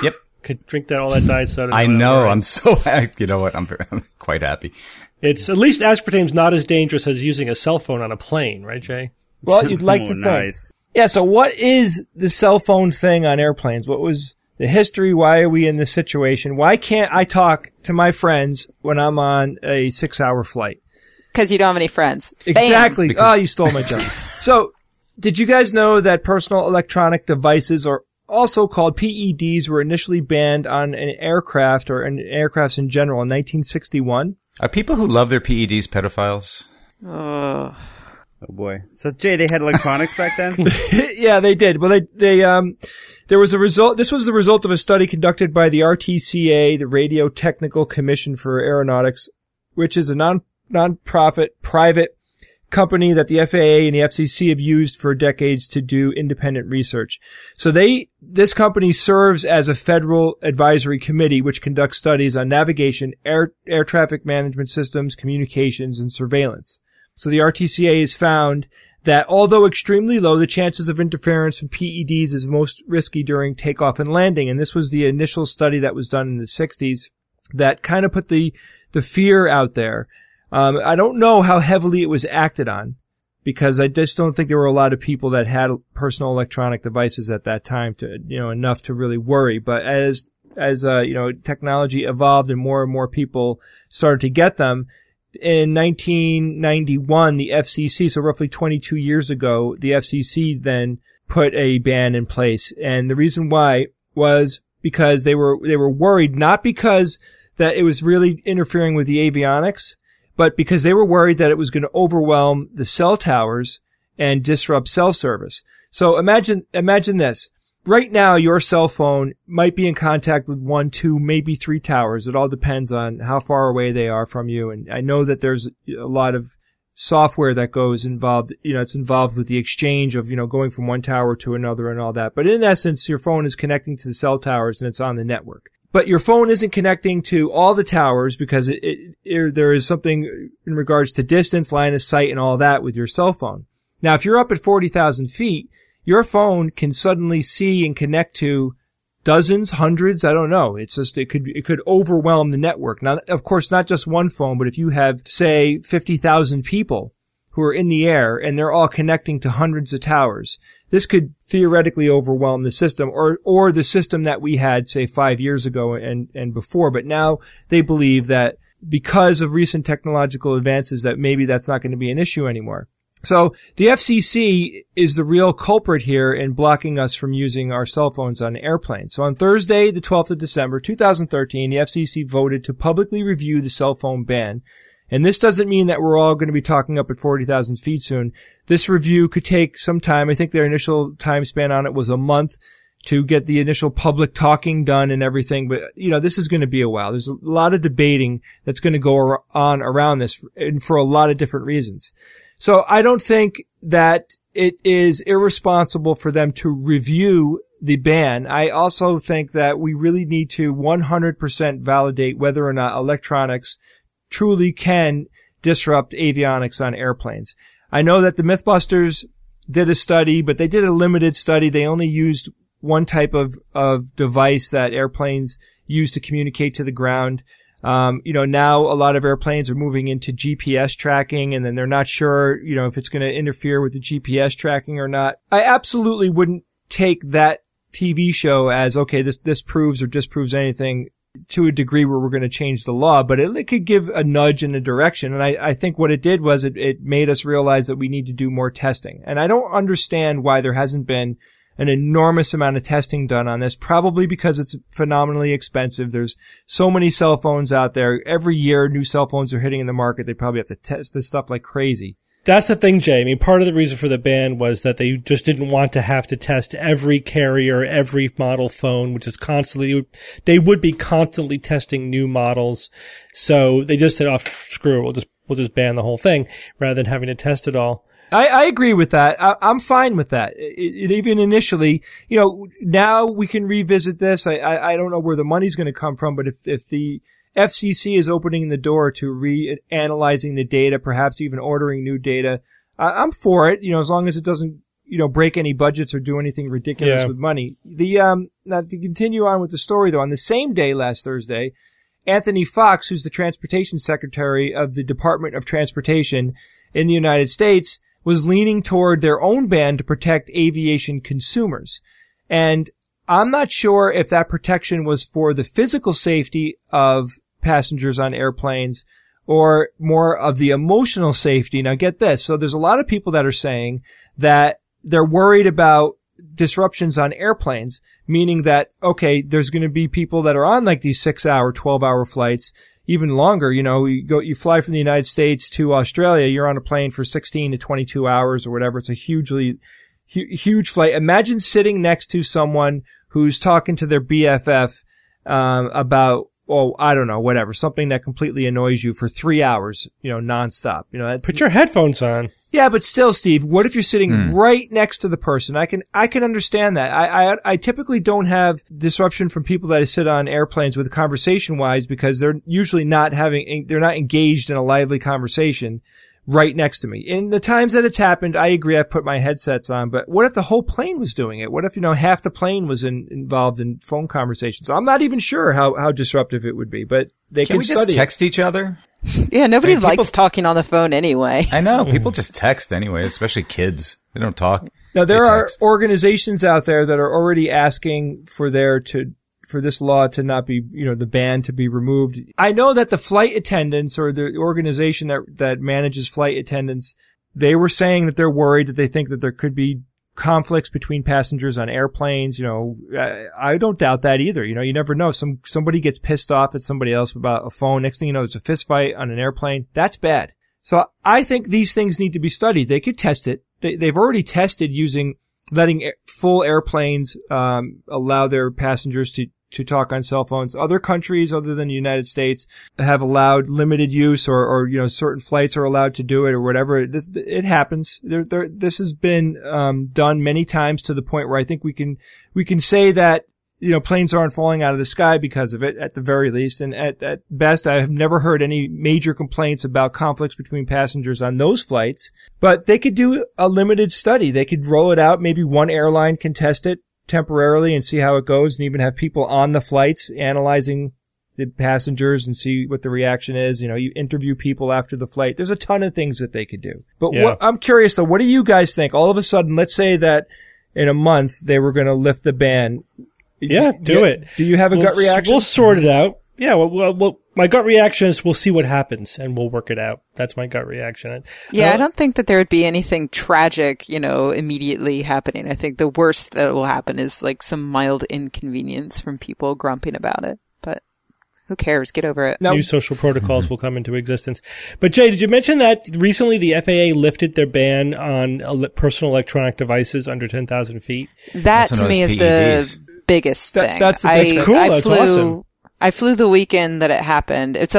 Speaker 2: Could drink all that diet soda.
Speaker 5: I know. I'm so happy. You know what? I'm quite happy.
Speaker 2: It's at least aspartame's not as dangerous as using a cell phone on a plane, right, Jay?
Speaker 3: Well, you'd like to think.
Speaker 6: Nice.
Speaker 3: Yeah, so what is the cell phone thing on airplanes? What was the history? Why are we in this situation? Why can't I talk to my friends when I'm on a 6-hour flight?
Speaker 4: Because you don't have any friends.
Speaker 3: Exactly. Oh, you stole my joke. So, did you guys know that personal electronic devices, or also called PEDs, were initially banned on an aircraft or in aircrafts in general in 1961? Are
Speaker 5: people who love their PEDs pedophiles?
Speaker 6: Oh boy. So Jay, they had electronics back then?
Speaker 3: Yeah, they did. Well, there was a result. This was the result of a study conducted by the RTCA, the Radio Technical Commission for Aeronautics, which is a non-profit private company that the FAA and the FCC have used for decades to do independent research. So this company serves as a federal advisory committee which conducts studies on navigation, air traffic management systems, communications, and surveillance. So the RTCA has found that although extremely low, the chances of interference from PEDs is most risky during takeoff and landing. And this was the initial study that was done in the 60s that kind of put the fear out there. I don't know how heavily it was acted on, because I just don't think there were a lot of people that had personal electronic devices at that time to, enough to really worry. But as technology evolved and more people started to get them, in 1991, the FCC, so roughly 22 years ago, the FCC then put a ban in place. And the reason why was because they were worried, not because that it was really interfering with the avionics, but because they were worried that it was going to overwhelm the cell towers and disrupt cell service. So imagine this. Right now, your cell phone might be in contact with 1, 2, maybe 3 towers. It all depends on how far away they are from you. And I know that there's a lot of software that goes involved, it's involved with the exchange of, going from one tower to another and all that. But in essence, your phone is connecting to the cell towers and it's on the network. But your phone isn't connecting to all the towers because there is something in regards to distance, line of sight, and all that with your cell phone. Now, if you're up at 40,000 feet, your phone can suddenly see and connect to dozens, hundreds, I don't know. It's just, it could overwhelm the network. Now, of course, not just one phone, but if you have, say, 50,000 people who are in the air and they're all connecting to hundreds of towers, this could theoretically overwhelm the system or the system that we had, say, 5 years ago and before. But now they believe that because of recent technological advances that maybe that's not going to be an issue anymore. So the FCC is the real culprit here in blocking us from using our cell phones on airplanes. So on Thursday, the 12th of December, 2013, the FCC voted to publicly review the cell phone ban. And this doesn't mean that we're all going to be talking up at 40,000 feet soon. This review could take some time. I think their initial time span on it was a month to get the initial public talking done and everything. But, this is going to be a while. There's a lot of debating that's going to go on around this and for a lot of different reasons. So I don't think that it is irresponsible for them to review the ban. I also think that we really need to 100% validate whether or not electronics truly can disrupt avionics on airplanes. I know that the Mythbusters did a study, but they did a limited study. They only used one type of device that airplanes use to communicate to the ground. Now a lot of airplanes are moving into GPS tracking, and then they're not sure, if it's going to interfere with the GPS tracking or not. I absolutely wouldn't take that TV show as, okay, this proves or disproves anything to a degree where we're going to change the law, but it could give a nudge in a direction. And I think what it did was it made us realize that we need to do more testing. And I don't understand why there hasn't been an enormous amount of testing done on this, probably because it's phenomenally expensive. There's so many cell phones out there. Every year, new cell phones are hitting in the market. They probably have to test this stuff like crazy.
Speaker 2: That's the thing, Jay. I mean, part of the reason for the ban was that they just didn't want to have to test every carrier, every model phone, which is they would be constantly testing new models. So they just said, oh, screw it. We'll just ban the whole thing rather than having to test it all.
Speaker 3: I agree with that. I'm fine with that. Even initially, now we can revisit this. I don't know where the money's going to come from, but if the FCC is opening the door to reanalyzing the data, perhaps even ordering new data, I'm for it, as long as it doesn't break any budgets or do anything ridiculous with money. Now to continue on with the story though, on the same day last Thursday, Anthony Fox, who's the Transportation Secretary of the Department of Transportation in the United States, was leaning toward their own ban to protect aviation consumers. And I'm not sure if that protection was for the physical safety of passengers on airplanes or more of the emotional safety. Now get this. So there's a lot of people that are saying that they're worried about disruptions on airplanes, meaning that, okay, there's going to be people that are on like these 6-hour, 12-hour flights, even longer. You fly from the United States to Australia, you're on a plane for 16 to 22 hours or whatever. It's a huge flight. Imagine sitting next to someone who's talking to their BFF, about, I don't know, whatever, something that completely annoys you for 3 hours, nonstop.
Speaker 2: Put your headphones on.
Speaker 3: Yeah, but still, Steve, what if you're sitting right next to the person? I can understand that. I typically don't have disruption from people that I sit on airplanes with conversation-wise because they're usually they're not engaged in a lively conversation right next to me. In the times that it's happened, I agree, I've put my headsets on, but what if the whole plane was doing it? What if, half the plane was involved in phone conversations? I'm not even sure how disruptive it would be, but
Speaker 5: Can we just text each other?
Speaker 4: Yeah, nobody likes talking on the phone anyway.
Speaker 5: I know. People just text anyway, especially kids. They don't talk.
Speaker 3: Now, there are organizations out there that are already asking for this law to not be, the ban to be removed. I know that the flight attendants or the organization that manages flight attendants, they were saying that they're worried, that they think that there could be conflicts between passengers on airplanes. I don't doubt that either. You never know. Somebody gets pissed off at somebody else about a phone. Next thing you know, there's a fist fight on an airplane. That's bad. So I think these things need to be studied. They could test it. They've already tested letting full airplanes, allow their passengers to talk on cell phones. Other countries other than the United States have allowed limited use or certain flights are allowed to do it or whatever. It happens. This has been done many times to the point where I think we can say that planes aren't falling out of the sky because of it at the very least. And at best, I have never heard any major complaints about conflicts between passengers on those flights, but they could do a limited study. They could roll it out. Maybe one airline can test it temporarily and see how it goes, and even have people on the flights analyzing the passengers and see what the reaction is. You interview people after the flight. There's a ton of things that they could do. But I'm curious though, what do you guys think? All of a sudden, let's say that in a month they were going to lift the ban.
Speaker 2: Yeah, do it.
Speaker 3: Do you have a gut reaction?
Speaker 2: We'll sort it out. Yeah, well, my gut reaction is we'll see what happens and we'll work it out. That's my gut reaction.
Speaker 4: I don't think that there would be anything tragic, immediately happening. I think the worst that will happen is like some mild inconvenience from people grumping about it. But who cares? Get over it.
Speaker 2: New social protocols will come into existence. But Jay, did you mention that recently the FAA lifted their ban on personal electronic devices under 10,000 feet?
Speaker 4: That to me is the biggest thing.
Speaker 3: That's
Speaker 2: cool. That's awesome.
Speaker 4: I flew the weekend that it happened. It's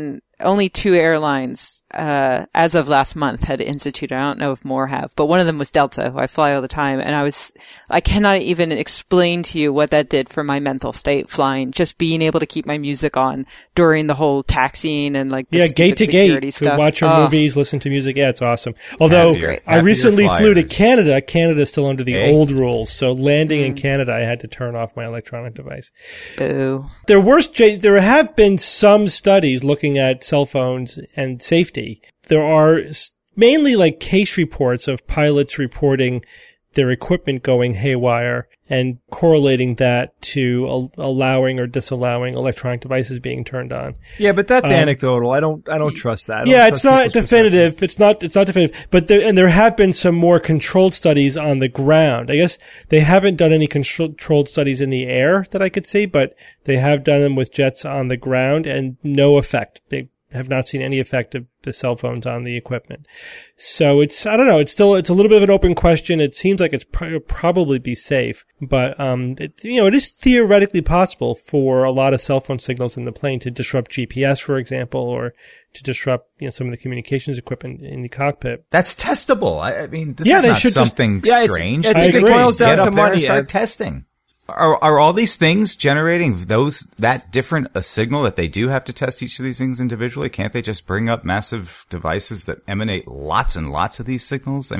Speaker 4: only 2 airlines, as of last month had instituted. I don't know if more have, but one of them was Delta, who I fly all the time. And I cannot even explain to you what that did for my mental state flying, just being able to keep my music on during the whole taxiing and
Speaker 2: gate to gate
Speaker 4: stuff.
Speaker 2: To watch your movies, listen to music. Yeah, it's awesome. Although I recently flew to Canada. Canada's still under the old rules. So landing in Canada, I had to turn off my electronic device.
Speaker 4: Boo.
Speaker 2: There have been some studies looking at cell phones and safety. There are mainly case reports of pilots reporting their equipment going haywire and correlating that to allowing or disallowing electronic devices being turned on.
Speaker 3: Yeah, but that's anecdotal. I don't trust that.
Speaker 2: It's not definitive. It's not definitive. But there have been some more controlled studies on the ground. I guess they haven't done any controlled studies in the air that I could see, but they have done them with jets on the ground and no effect. They have not seen any effect of the cell phones on the equipment. So it's a little bit of an open question. It seems like it's probably be safe, but, it is theoretically possible for a lot of cell phone signals in the plane to disrupt GPS, for example, or to disrupt, some of the communications equipment in the cockpit.
Speaker 5: That's testable. I mean, this is not something strange.
Speaker 3: I think it boils down to money.
Speaker 5: Start testing. Are all these things generating that different a signal that they do have to test each of these things individually? Can't they just bring up massive devices that emanate lots and lots of these signals? I mean,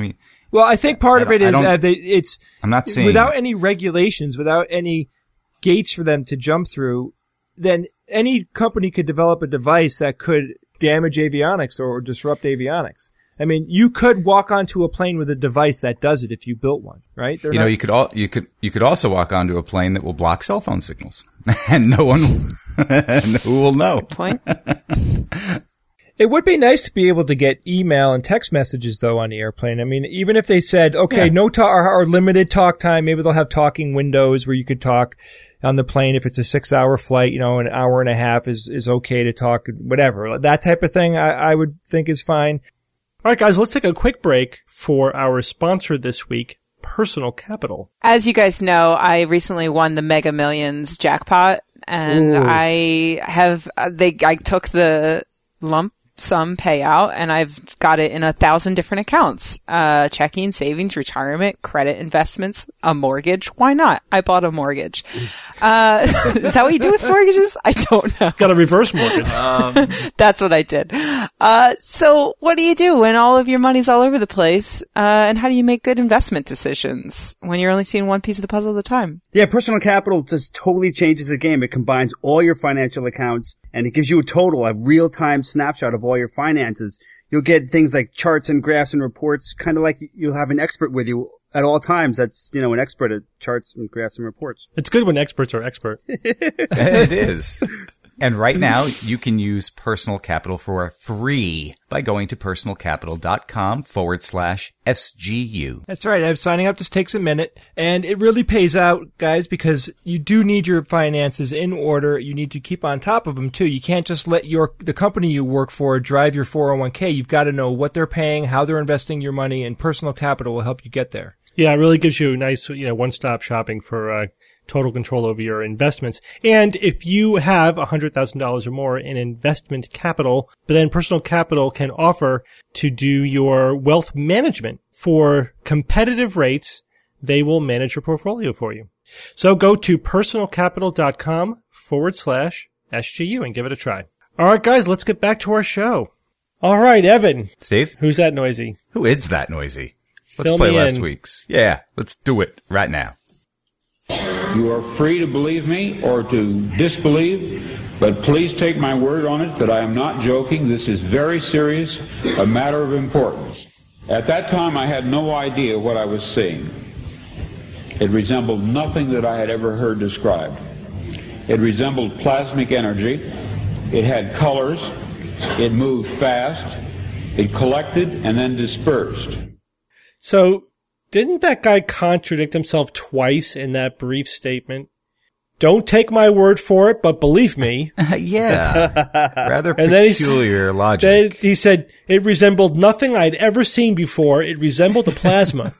Speaker 3: Well, I think part of it is it's
Speaker 5: I'm not saying
Speaker 3: without any regulations, without any gates for them to jump through, then any company could develop a device that could damage avionics or disrupt avionics. I mean, you could walk onto a plane with a device that does it if you built one, right?
Speaker 5: You could also walk onto a plane that will block cell phone signals, and no one who will know.
Speaker 4: Good point.
Speaker 3: It would be nice to be able to get email and text messages, though, on the airplane. I mean, even if they said, okay, no talk or limited talk time, maybe they'll have talking windows where you could talk on the plane. If it's a 6-hour flight, an hour and a half is okay to talk, whatever. That type of thing I would think is fine.
Speaker 2: All right, guys, let's take a quick break for our sponsor this week, Personal Capital.
Speaker 4: As you guys know, I recently won the Mega Millions jackpot, and I took the lump sum payout, and I've got it in 1,000 different accounts. Checking, savings, retirement, credit, investments, a mortgage. Why not? I bought a mortgage. Is that what you do with mortgages? I don't know.
Speaker 2: Got a reverse mortgage.
Speaker 4: That's what I did. So what do you do when all of your money's all over the place? And how do you make good investment decisions when you're only seeing one piece of the puzzle at a time?
Speaker 6: Yeah, Personal Capital just totally changes the game. It combines all your financial accounts and it gives you a real-time snapshot of all your finances. You'll get things like charts and graphs and reports, kind of like you'll have an expert with you at all times. That's, an expert at charts and graphs and reports.
Speaker 2: It's good when experts are expert.
Speaker 5: It is. And right now, you can use Personal Capital for free by going to personalcapital.com/SGU.
Speaker 3: That's right. Signing up just takes a minute, and it really pays out, guys, because you do need your finances in order. You need to keep on top of them, too. You can't just let the company you work for drive your 401k. You've got to know what they're paying, how they're investing your money, and Personal Capital will help you get there.
Speaker 2: Yeah, it really gives you a nice, one-stop shopping for total control over your investments. And if you have $100,000 or more in investment capital, but then Personal Capital can offer to do your wealth management for competitive rates, they will manage your portfolio for you. So go to personalcapital.com/SGU and give it a try. All right, guys, let's get back to our show. All right, Evan.
Speaker 5: Steve?
Speaker 2: Who's that noisy?
Speaker 5: Who is that noisy? Let's
Speaker 2: Fill
Speaker 5: play
Speaker 2: me
Speaker 5: last
Speaker 2: in.
Speaker 5: week's. Yeah, let's do it right now.
Speaker 7: You are free to believe me or to disbelieve, but please take my word on it that I am not joking. This is very serious, a matter of importance. At that time, I had no idea what I was seeing. It resembled nothing that I had ever heard described. It resembled plasmic energy. It had colors. It moved fast. It collected and then dispersed.
Speaker 2: So, didn't that guy contradict himself twice in that brief statement? Don't take my word for it, but believe me.
Speaker 5: Yeah. Rather
Speaker 2: And
Speaker 5: peculiar logic.
Speaker 2: Then he said, it resembled nothing I'd ever seen before. It resembled a plasma.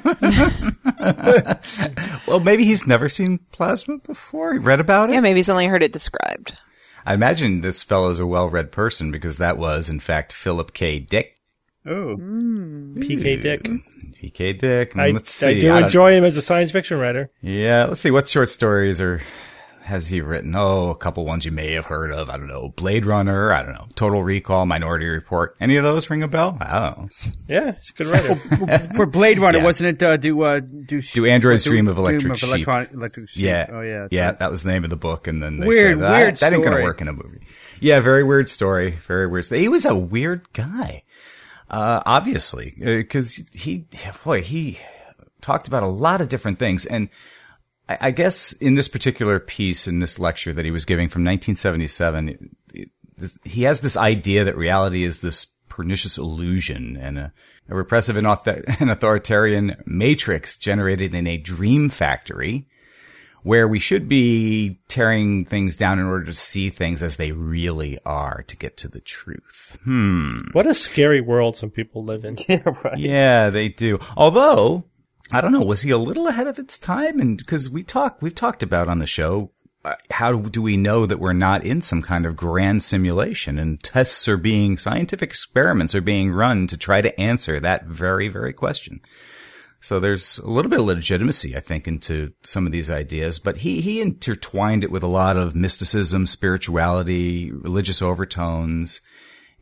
Speaker 5: Well, maybe he's never seen plasma before. He read about it?
Speaker 4: Yeah, maybe he's only heard it described.
Speaker 5: I imagine this fellow's a well-read person because that was, in fact, Philip K. Dick.
Speaker 6: Oh.
Speaker 2: PK Dick.
Speaker 5: PK Dick.
Speaker 2: I
Speaker 5: Let's see.
Speaker 2: do enjoy him as a science fiction writer.
Speaker 5: Yeah, let's see. What short stories has he written? Oh, a couple ones you may have heard of. I don't know. Blade Runner. I don't know. Total Recall. Minority Report. Any of those ring a bell? I don't know.
Speaker 2: Yeah, he's a good writer.
Speaker 6: For Blade Runner,
Speaker 5: Yeah.
Speaker 6: wasn't it
Speaker 5: Do Androids Dream of Electric Sheep?
Speaker 6: Electric Sheep.
Speaker 5: Yeah.
Speaker 6: Oh, yeah.
Speaker 5: Yeah, that was the name of the book. And then they
Speaker 6: Weird
Speaker 5: said, that ain't going
Speaker 6: story.
Speaker 5: to work in a movie. Yeah, very weird story. Very weird. He was a weird guy. Obviously, because he talked about a lot of different things. And I guess in this particular piece, in this lecture that he was giving from 1977, he has this idea that reality is this pernicious illusion and a repressive and authoritarian matrix generated in a dream factory where we should be tearing things down in order to see things as they really are to get to the truth.
Speaker 2: What a scary world some people live in.
Speaker 6: Yeah, right.
Speaker 5: Yeah, they do. Although, I don't know, was he a little ahead of its time? And because we've talked about on the show, how do we know that we're not in some kind of grand simulation and scientific experiments are being run to try to answer that very, very question. So there's a little bit of legitimacy, I think, into some of these ideas, but he intertwined it with a lot of mysticism, spirituality, religious overtones,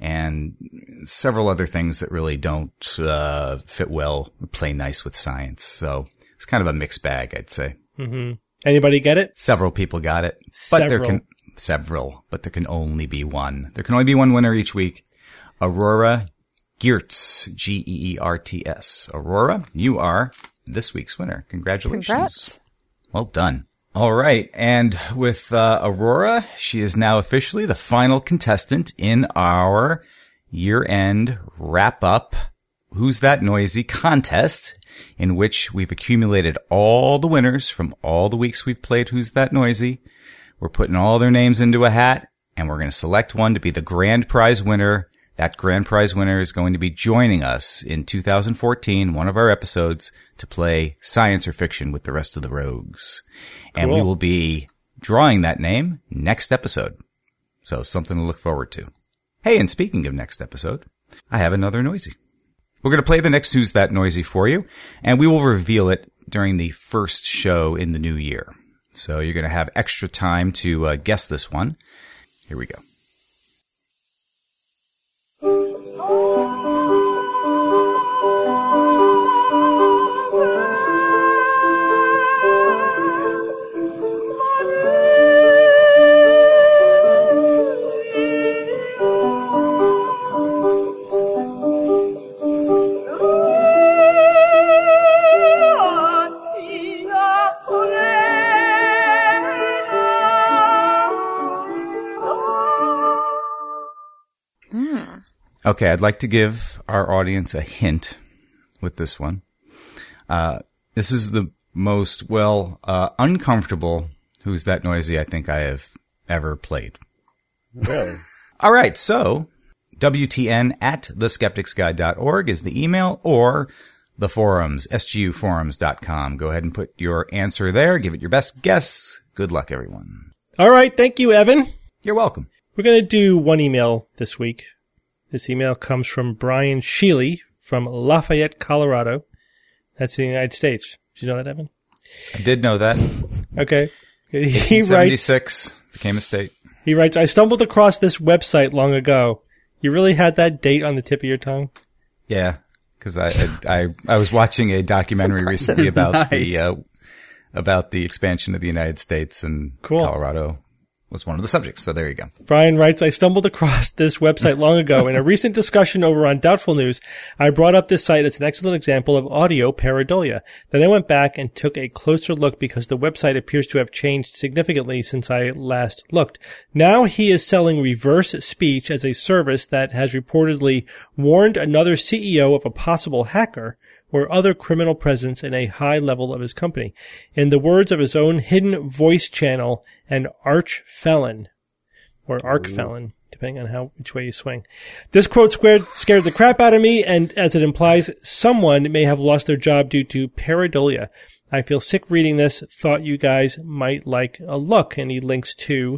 Speaker 5: and several other things that really don't fit well, play nice with science. So it's kind of a mixed bag, I'd say.
Speaker 2: Mm-hmm. Anybody get it?
Speaker 5: Several people got it. But there can only be one. There can only be one winner each week. Aurora Geertz, Geerts. Aurora, you are this week's winner. Congratulations.
Speaker 4: Congrats.
Speaker 5: Well done. All right. And with Aurora, she is now officially the final contestant in our year-end wrap-up Who's That Noisy contest, in which we've accumulated all the winners from all the weeks we've played Who's That Noisy. We're putting all their names into a hat, and we're going to select one to be the grand prize winner. That grand prize winner is going to be joining us in 2014, one of our episodes, to play Science or Fiction with the rest of the rogues. And we will be drawing that name next episode. So something to look forward to. Hey, and speaking of next episode, I have another noisy. We're going to play the next Who's That Noisy for you, and we will reveal it during the first show in the new year. So you're going to have extra time to guess this one. Here we go. Okay, I'd like to give our audience a hint with this one. This is the most, uncomfortable Who's That Noisy I think I have ever played.
Speaker 2: Really?
Speaker 5: All right, so WTN@theskepticsguide.org is the email, or the forums, sguforums.com. Go ahead and put your answer there. Give it your best guess. Good luck, everyone.
Speaker 2: All right, thank you, Evan.
Speaker 5: You're welcome.
Speaker 2: We're going to do one email this week. This email comes from Brian Sheely from Lafayette, Colorado. That's in the United States. Did you know that, Evan?
Speaker 5: I did know that.
Speaker 2: Okay. He
Speaker 5: 1876 became a state.
Speaker 2: He writes, I stumbled across this website long ago. You really had that date on the tip of your tongue?
Speaker 5: Yeah, because I was watching a documentary recently about the expansion of the United States, and Colorado was one of the subjects. So there you go.
Speaker 2: Brian writes, I stumbled across this website long ago. In a recent discussion over on Doubtful News, I brought up this site as an excellent example of audio pareidolia. Then I went back and took a closer look because the website appears to have changed significantly since I last looked. Now he is selling reverse speech as a service that has reportedly warned another CEO of a possible hacker or other criminal presence in a high level of his company. In the words of his own hidden voice channel, an arch felon, or arc felon, depending on which way you swing. This quote scared the crap out of me, and as it implies, someone may have lost their job due to pareidolia. I feel sick reading this, thought you guys might like a look, and he links to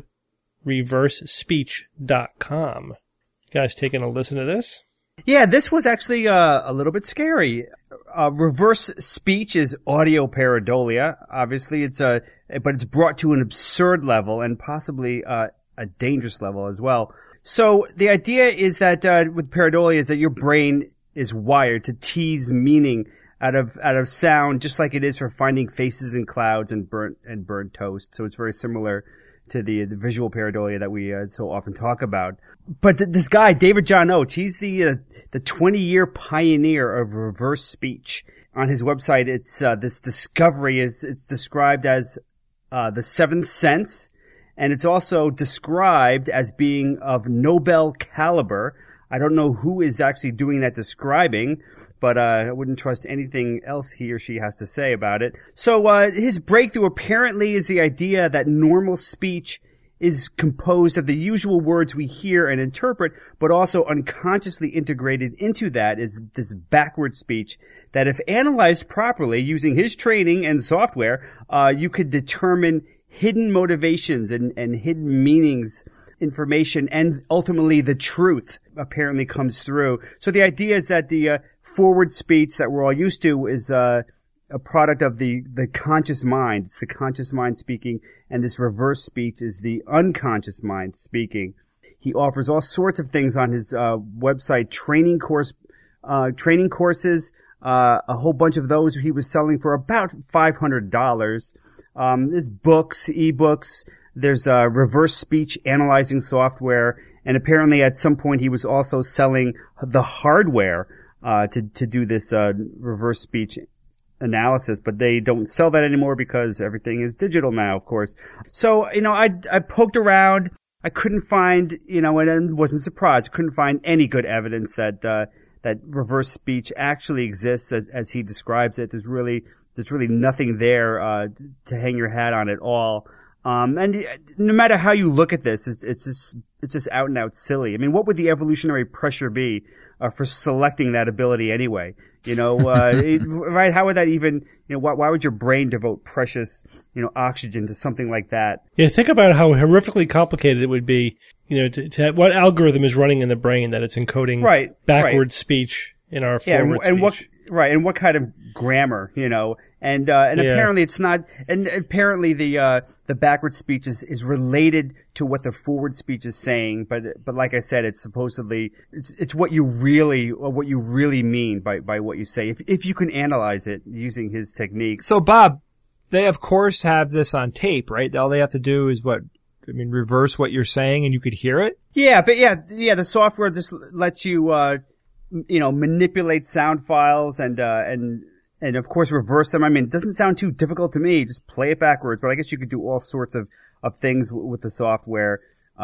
Speaker 2: reversespeech.com. You guys taking a listen to this?
Speaker 6: Yeah, this was actually a little bit scary. Reverse speech is audio pareidolia. Obviously, but it's brought to an absurd level and possibly a dangerous level as well. So the idea is that with pareidolia is that your brain is wired to tease meaning out of sound, just like it is for finding faces in clouds and burnt toast. So it's very similar to the visual pareidolia that we so often talk about. But this guy, David John Oates, he's the 20-year pioneer of reverse speech. On his website, it's this discovery it's described as the seventh sense, and it's also described as being of Nobel caliber. I don't know who is actually doing that describing, but I wouldn't trust anything else he or she has to say about it. So his breakthrough apparently is the idea that normal speech is composed of the usual words we hear and interpret, but also unconsciously integrated into that is this backward speech that, if analyzed properly using his training and software, you could determine hidden motivations and hidden meanings, information, and ultimately the truth apparently comes through. So the idea is that the forward speech that we're all used to is a product of the conscious mind. It's the conscious mind speaking, and this reverse speech is the unconscious mind speaking. He offers all sorts of things on his website, training courses, a whole bunch of those he was selling for about $500. There's books, ebooks, there's reverse speech analyzing software, and apparently at some point he was also selling the hardware to do this reverse speech analysis, but they don't sell that anymore because everything is digital now, of course. So, I poked around. I couldn't find, and I wasn't surprised. I couldn't find any good evidence that reverse speech actually exists as he describes it. There's really nothing there to hang your hat on at all. And no matter how you look at this, it's just out and out silly. I mean, what would the evolutionary pressure be for selecting that ability anyway? Right? How would that even? Why would your brain devote precious, oxygen to something like that?
Speaker 2: Yeah, think about how horrifically complicated it would be. To have, what algorithm is running in the brain that it's encoding backward speech in our forward speech.
Speaker 6: And what kind of grammar, and apparently it's not, and apparently the backward speech is related to what the forward speech is saying, but like I said, it's supposedly, it's what you really mean by what you say, if you can analyze it using his techniques.
Speaker 3: So Bob, they of course have this on tape, right? All they have to do is reverse what you're saying and you could hear it?
Speaker 6: Yeah, but the software just lets you, manipulate sound files and of course reverse them. I mean, it doesn't sound too difficult to me. Just play it backwards. But I guess you could do all sorts of things with the software,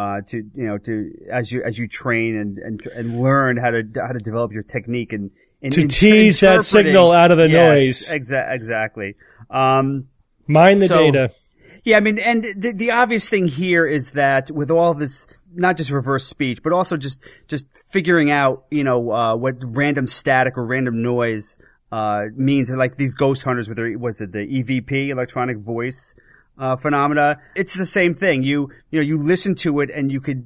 Speaker 6: as you train and learn how to develop your technique and
Speaker 2: to tease that signal out of the noise.
Speaker 6: Exactly.
Speaker 2: Mine the data.
Speaker 6: Yeah, I mean, and the obvious thing here is that with all this, not just reverse speech, but also just figuring out, what random static or random noise means, like these ghost hunters with the EVP, electronic voice phenomena. It's the same thing. You listen to it and you could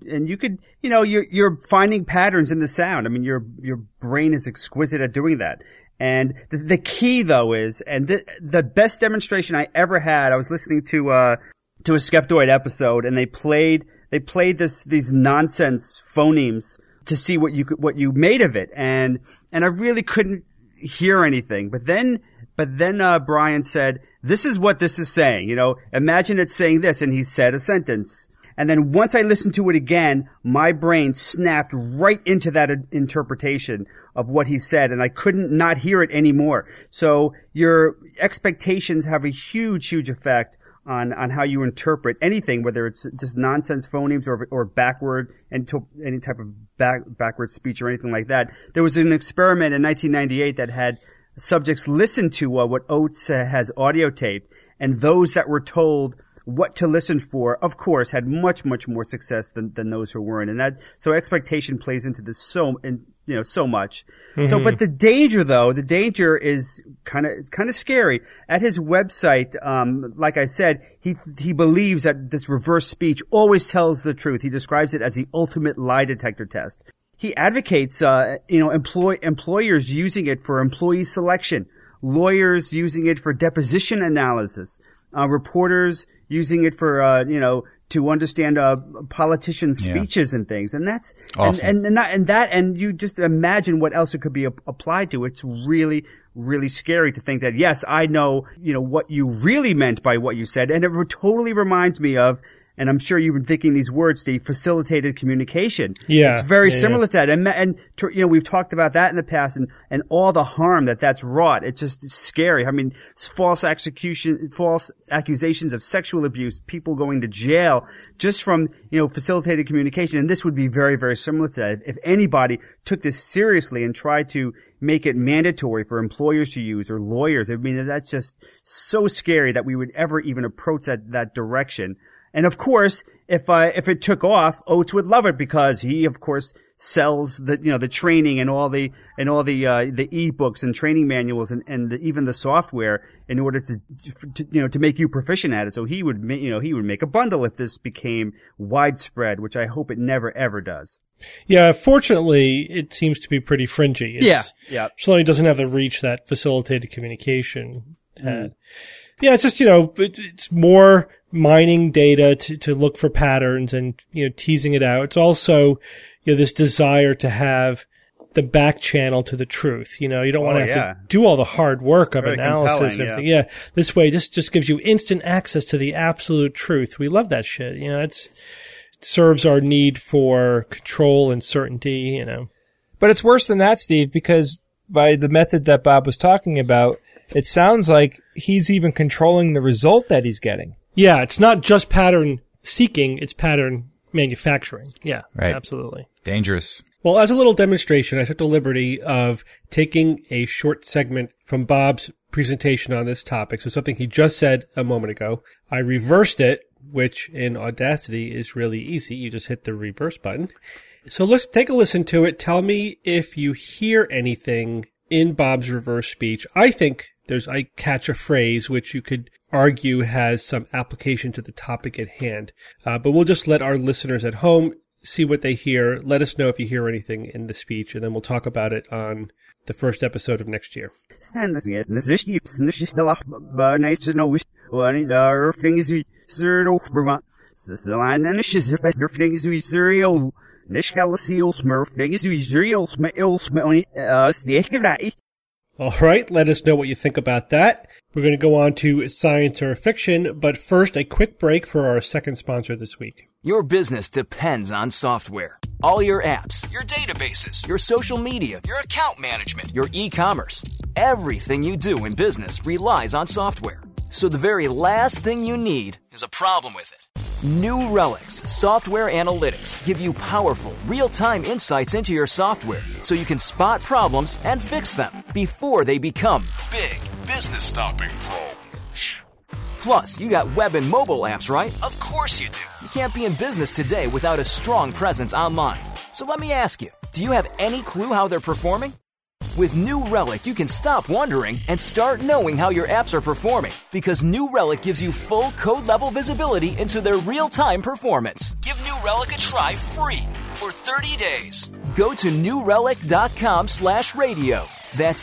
Speaker 6: you're finding patterns in the sound. I mean, your brain is exquisite at doing that. And the key though is, and the best demonstration I ever had, I was listening to a Skeptoid episode, and they played these nonsense phonemes to see what you made of it, and I really couldn't hear anything. But then Brian said, "This is what this is saying. Imagine it's saying this," and he said a sentence. And then once I listened to it again, my brain snapped right into that interpretation of what he said, and I couldn't not hear it anymore. So your expectations have a huge, huge effect on how you interpret anything, whether it's just nonsense phonemes or backward, and any type of backward speech or anything like that. There was an experiment in 1998 that had subjects listen to what Oates has audio taped, and those that were told what to listen for, of course, had much, much more success than those who weren't. And so expectation plays into this so much. Mm-hmm. So, but the danger is kind of scary. At his website, like I said, he believes that this reverse speech always tells the truth. He describes it as the ultimate lie detector test. He advocates, employers using it for employee selection, lawyers using it for deposition analysis, reporters using it for, to understand politicians' speeches and things, and that's awesome. and you just imagine what else it could be applied to. It's really, really scary to think that yes, I know what you really meant by what you said, and it totally reminds me of. And I'm sure you've been thinking these words, Steve, facilitated communication. Yeah. It's very similar to that. And we've talked about that in the past and all the harm that's wrought. It's just scary. I mean, false accusations of sexual abuse, people going to jail just from, facilitated communication. And this would be very, very similar to that. If anybody took this seriously and tried to make it mandatory for employers to use or lawyers, I mean, that's just so scary that we would ever even approach that direction. And of course, if it took off, Oates would love it because he, of course, sells the training and all the ebooks and training manuals and even the software in order to make you proficient at it. So he would make a bundle if this became widespread, which I hope it never ever does.
Speaker 2: Yeah, fortunately, it seems to be pretty fringy. Yeah. Certainly doesn't have the reach that facilitated communication had. Yeah, it's just, it's more mining data to look for patterns and, teasing it out. It's also, this desire to have the back channel to the truth. You don't want to have to do all the hard work of analysis and everything. Yeah. This way, this just gives you instant access to the absolute truth. We love that shit. It serves our need for control and certainty,
Speaker 3: But it's worse than that, Steve, because by the method that Bob was talking about, it sounds like he's even controlling the result that he's getting.
Speaker 2: Yeah, it's not just pattern seeking, it's pattern manufacturing. Yeah, right. Absolutely.
Speaker 5: Dangerous.
Speaker 2: Well, as a little demonstration, I took the liberty of taking a short segment from Bob's presentation on this topic, so something he just said a moment ago. I reversed it, which in Audacity is really easy. You just hit the reverse button. So let's take a listen to it. Tell me if you hear anything in Bob's reverse speech. I think I catch a phrase which you could argue has some application to the topic at hand. But we'll just let our listeners at home see what they hear. Let us know if you hear anything in the speech, and then we'll talk about it on the first episode of next year. All right, let us know what you think about that. We're going to go on to science or fiction, but first a quick break for our second sponsor this week.
Speaker 8: Your business depends on software. All your apps, your databases, your social media, your account management, your e-commerce. Everything you do in business relies on software. So the very last thing you need is a problem with it. New Relic's software analytics give you powerful, real-time insights into your software so you can spot problems and fix them before they become big, business-stopping problems. Plus, you got web and mobile apps, right? Of course you do. You can't be in business today without a strong presence online. So let me ask you, do you have any clue how they're performing? With New Relic, you can stop wondering and start knowing how your apps are performing, because New Relic gives you full code-level visibility into their real-time performance. Give New Relic a try free for 30 days. Go to newrelic.com/radio. That's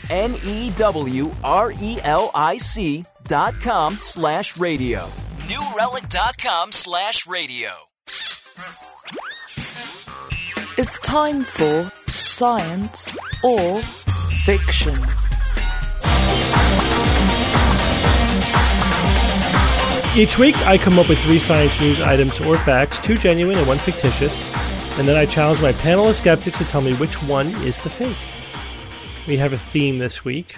Speaker 8: NEWRELIC.com/radio. newrelic.com/radio.
Speaker 1: It's time for Science or Fiction.
Speaker 2: Each week, I come up with 3 science news items or facts, 2 genuine and 1 fictitious, and then I challenge my panel of skeptics to tell me which one is the fake. We have a theme this week.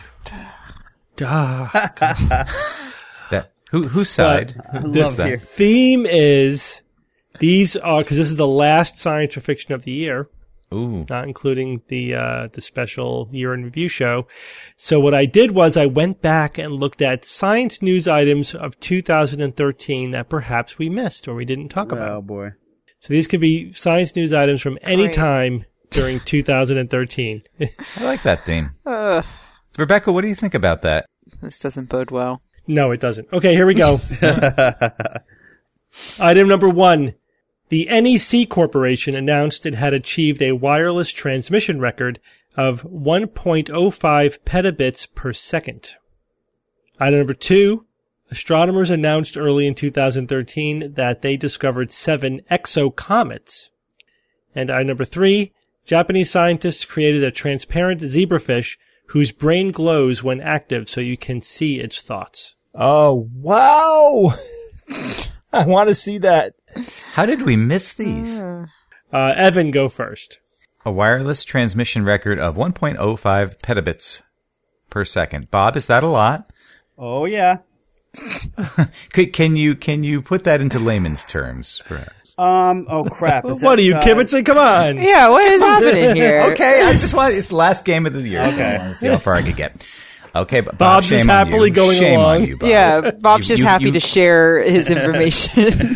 Speaker 5: Whose side?
Speaker 2: The theme is, these are, because this is the last science or fiction of the year.
Speaker 5: Ooh.
Speaker 2: Not including the special year in review show. So what I did was I went back and looked at science news items of 2013 that perhaps we missed or we didn't talk about.
Speaker 6: Oh boy.
Speaker 2: So these could be science news items from any time during 2013.
Speaker 5: I like that theme. Rebecca, what do you think about that?
Speaker 4: This doesn't bode well.
Speaker 2: No, it doesn't. Okay, here we go. Item number 1. The NEC Corporation announced it had achieved a wireless transmission record of 1.05 petabits per second. Item number 2. Astronomers announced early in 2013 that they discovered 7 exocomets. And item number 3. Japanese scientists created a transparent zebrafish whose brain glows when active so you can see its thoughts.
Speaker 3: Oh, wow! I want to see that.
Speaker 5: How did we miss these?
Speaker 2: Evan, go first.
Speaker 5: A wireless transmission record of 1.05 petabits per second. Bob, is that a lot?
Speaker 6: Oh, yeah.
Speaker 5: Can you put that into layman's terms, perhaps?
Speaker 6: Oh crap.
Speaker 2: What are you, kibitzing? Come on.
Speaker 4: Yeah, what is happening here?
Speaker 5: Okay, I just want, it's the last game of the year. Okay. So I want to see how far I could get. Okay, but Bob,
Speaker 2: Bob's just happily going
Speaker 5: shame
Speaker 2: along.
Speaker 5: On you, Bob.
Speaker 4: Yeah, Bob's just happy to share his information.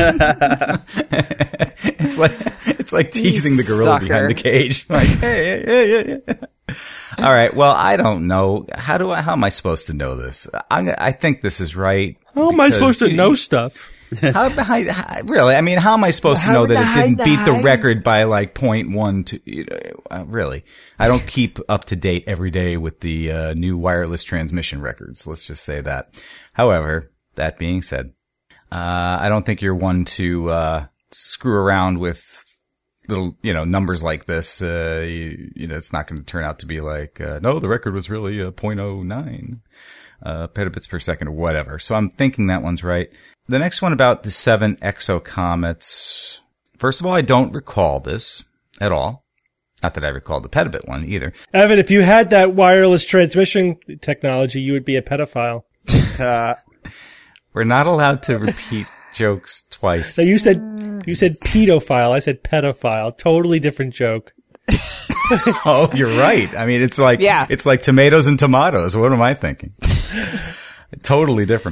Speaker 5: It's like teasing the gorilla behind the cage. Like, hey. All right. Well, I don't know. How am I supposed to know this? I think this is right.
Speaker 2: How am I supposed to know stuff?
Speaker 5: Really? I mean, how am I supposed to know that it didn't beat the record by like 0.1? Really? I don't keep up to date every day with the new wireless transmission records. Let's just say that. However, that being said, I don't think you're one to screw around with little, numbers like this. It's not going to turn out to be like, no, the record was really 0.09 petabits per second or whatever. So I'm thinking that one's right. The next one about the 7 exocomets. First of all, I don't recall this at all. Not that I recall the petabit one either.
Speaker 2: Evan, if you had that wireless transmission technology, you would be a pedophile.
Speaker 5: We're not allowed to repeat jokes twice.
Speaker 2: No, you said pedophile. I said pedophile. Totally different joke.
Speaker 5: Oh, you're right. I mean, it's like tomatoes and tomatoes. What am I thinking? Totally different.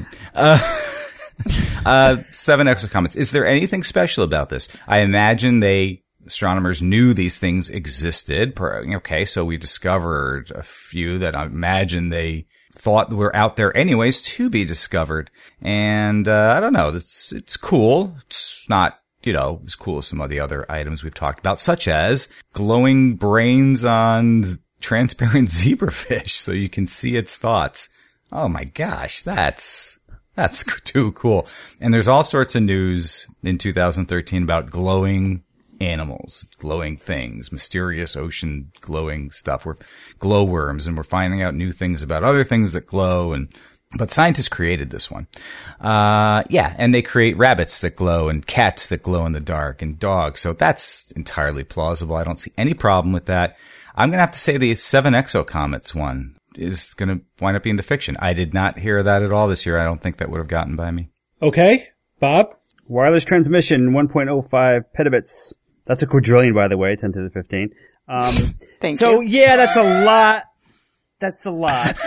Speaker 5: 7 exocomets. Is there anything special about this? I imagine astronomers knew these things existed. Okay, so we discovered a few that I imagine they thought were out there anyways to be discovered. And I don't know. It's cool. It's not, as cool as some of the other items we've talked about, such as glowing brains on transparent zebrafish so you can see its thoughts. Oh my gosh, that's too cool. And there's all sorts of news in 2013 about glowing animals, glowing things, mysterious ocean glowing stuff. We're glowworms, and we're finding out new things about other things that glow. But scientists created this one. And they create rabbits that glow and cats that glow in the dark and dogs. So that's entirely plausible. I don't see any problem with that. I'm going to have to say the 7 exocomets one is going to wind up being the fiction. I did not hear that at all this year. I don't think that would have gotten by me.
Speaker 2: Okay. Bob?
Speaker 6: Wireless transmission, 1.05 petabits. That's a quadrillion, by the way, 10 to the 15.
Speaker 4: Thank you.
Speaker 6: So, yeah, that's a lot. That's a lot.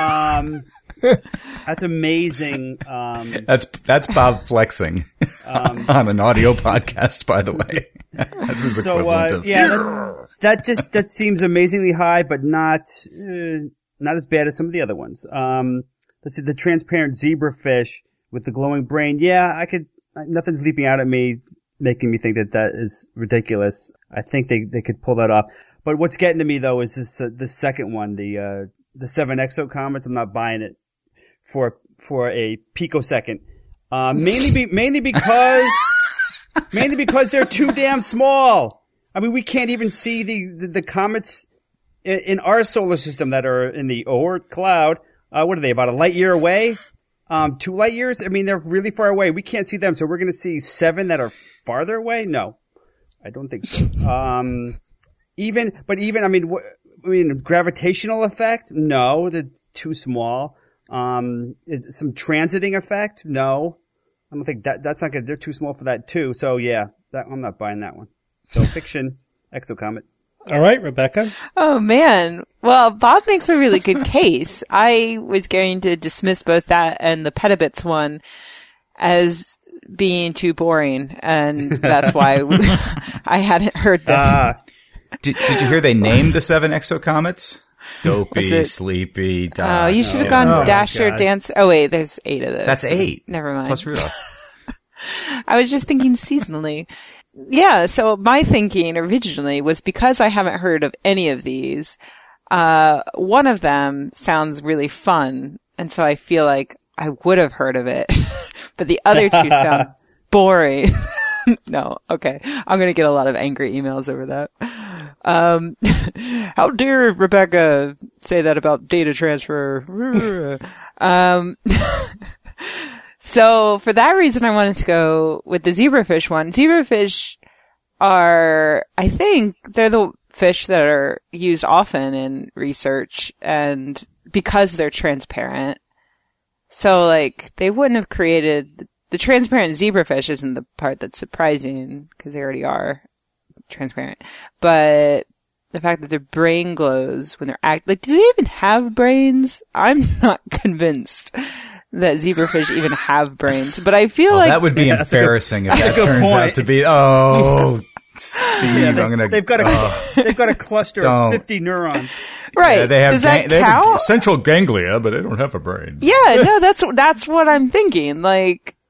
Speaker 6: That's amazing.
Speaker 5: That's Bob flexing on an audio podcast, by the way. That's his equivalent of.
Speaker 6: Yeah, that seems amazingly high, but not as bad as some of the other ones. Let's see, the transparent zebrafish with the glowing brain. Yeah, nothing's leaping out at me, making me think that is ridiculous. I think they could pull that off. But what's getting to me though is the second one, the 7 exocomets. I'm not buying it for a picosecond. Mainly because they're too damn small. I mean, we can't even see the comets in our solar system that are in the Oort cloud. What are they, about a light year away? 2 light years? I mean, they're really far away. We can't see them, so we're going to see 7 that are farther away? No, I don't think so. Gravitational effect? No, they're too small. Some transiting effect? No. I don't think that's not good. They're too small for that too. So yeah, I'm not buying that one. So fiction, exocomet.
Speaker 2: All right, Rebecca.
Speaker 4: Oh man. Well, Bob makes a really good case. I was going to dismiss both that and the petabits one as being too boring, and that's why I hadn't heard that.
Speaker 5: Did you hear they named the 7 exocomets? Dopey, Sleepy, Doc.
Speaker 4: Oh, you should have gone Dasher, Dance. Oh wait, there's 8 of those.
Speaker 5: That's 8.
Speaker 4: Never mind.
Speaker 5: Plus Rudolph.
Speaker 4: I was just thinking seasonally. Yeah, so my thinking originally was because I haven't heard of any of these, one of them sounds really fun, and so I feel like I would have heard of it, but the other 2 sound boring. No, okay. I'm going to get a lot of angry emails over that. How dare Rebecca say that about data transfer? So for that reason, I wanted to go with the zebrafish one. Zebrafish are, I think, they're the fish that are used often in research, and because they're transparent. So, like, they wouldn't have created the transparent zebrafish isn't the part that's surprising because they already are transparent. But the fact that their brain glows when they're do they even have brains? I'm not convinced that zebrafish even have brains, but I feel like
Speaker 5: that would be embarrassing if that turns out to be. Steve,
Speaker 6: they've got a cluster of 50 neurons.
Speaker 4: Right. Yeah, they have Does that
Speaker 5: they
Speaker 4: count?
Speaker 5: Have central ganglia, but they don't have a brain.
Speaker 4: Yeah, no, that's what I'm thinking. Like,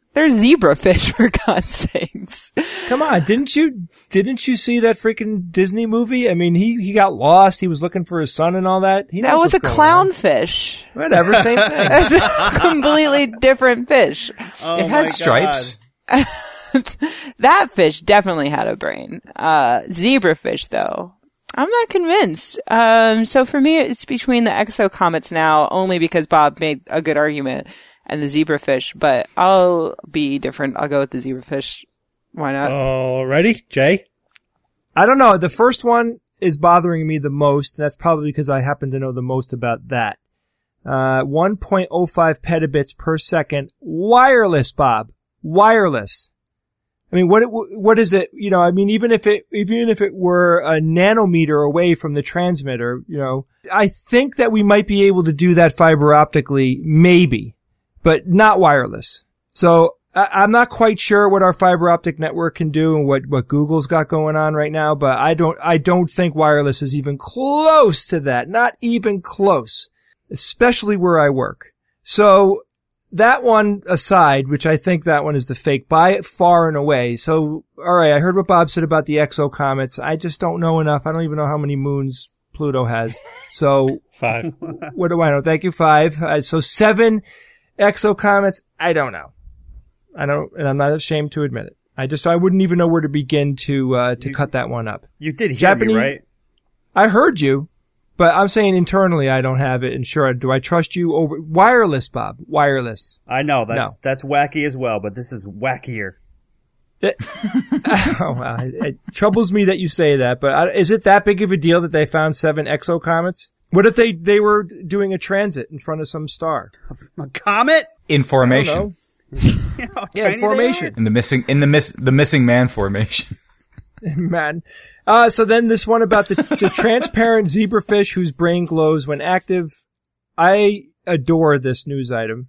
Speaker 4: They're zebrafish, for God's sakes.
Speaker 3: Come on, didn't you see that freaking Disney movie? I mean, he got lost. He was looking for his son and all that.
Speaker 4: That was a clownfish.
Speaker 3: Whatever, same thing.
Speaker 4: It's a completely different fish.
Speaker 5: It had stripes.
Speaker 4: That fish definitely had a brain. Zebrafish, though, I'm not convinced. So for me, it's between the exocomets now, only because Bob made a good argument, and the zebrafish, but I'll be different. I'll go with the zebrafish. Why not?
Speaker 2: Alrighty, Jay?
Speaker 3: I don't know. The first one is bothering me the most. That's probably because I happen to know the most about that. 1.05 petabits per second. Wireless, Bob. Wireless. I mean, what is it? You know, I mean, even if it were a nanometer away from the transmitter, you know, I think that we might be able to do that fiber optically, maybe, but not wireless. So I'm not quite sure what our fiber optic network can do and what Google's got going on right now, but I don't think wireless is even close to that. Not even close, especially where I work. So that one aside, which I think that one is the fake by far and away. So, all right, I heard what Bob said about the exocomets. I just don't know enough. I don't even know how many moons Pluto has. So
Speaker 2: 5.
Speaker 3: What do I know? Thank you, 5. So 7 exocomets. I don't know. And I'm not ashamed to admit it. I wouldn't even know where to begin to cut that one up.
Speaker 6: You did hear me, right?
Speaker 3: I heard you, but I'm saying internally I don't have it. And sure, do I trust you over wireless, Bob? Wireless.
Speaker 6: I know that's wacky as well, but this is wackier.
Speaker 3: Wow. It troubles me that you say that, but is it that big of a deal that they found 7 exocomets? What if they were doing a transit in front of some star?
Speaker 6: A comet?
Speaker 5: In formation.
Speaker 3: Yeah, formation.
Speaker 5: In the missing man formation.
Speaker 3: Man. So then this one about the transparent zebrafish whose brain glows when active. I adore this news item.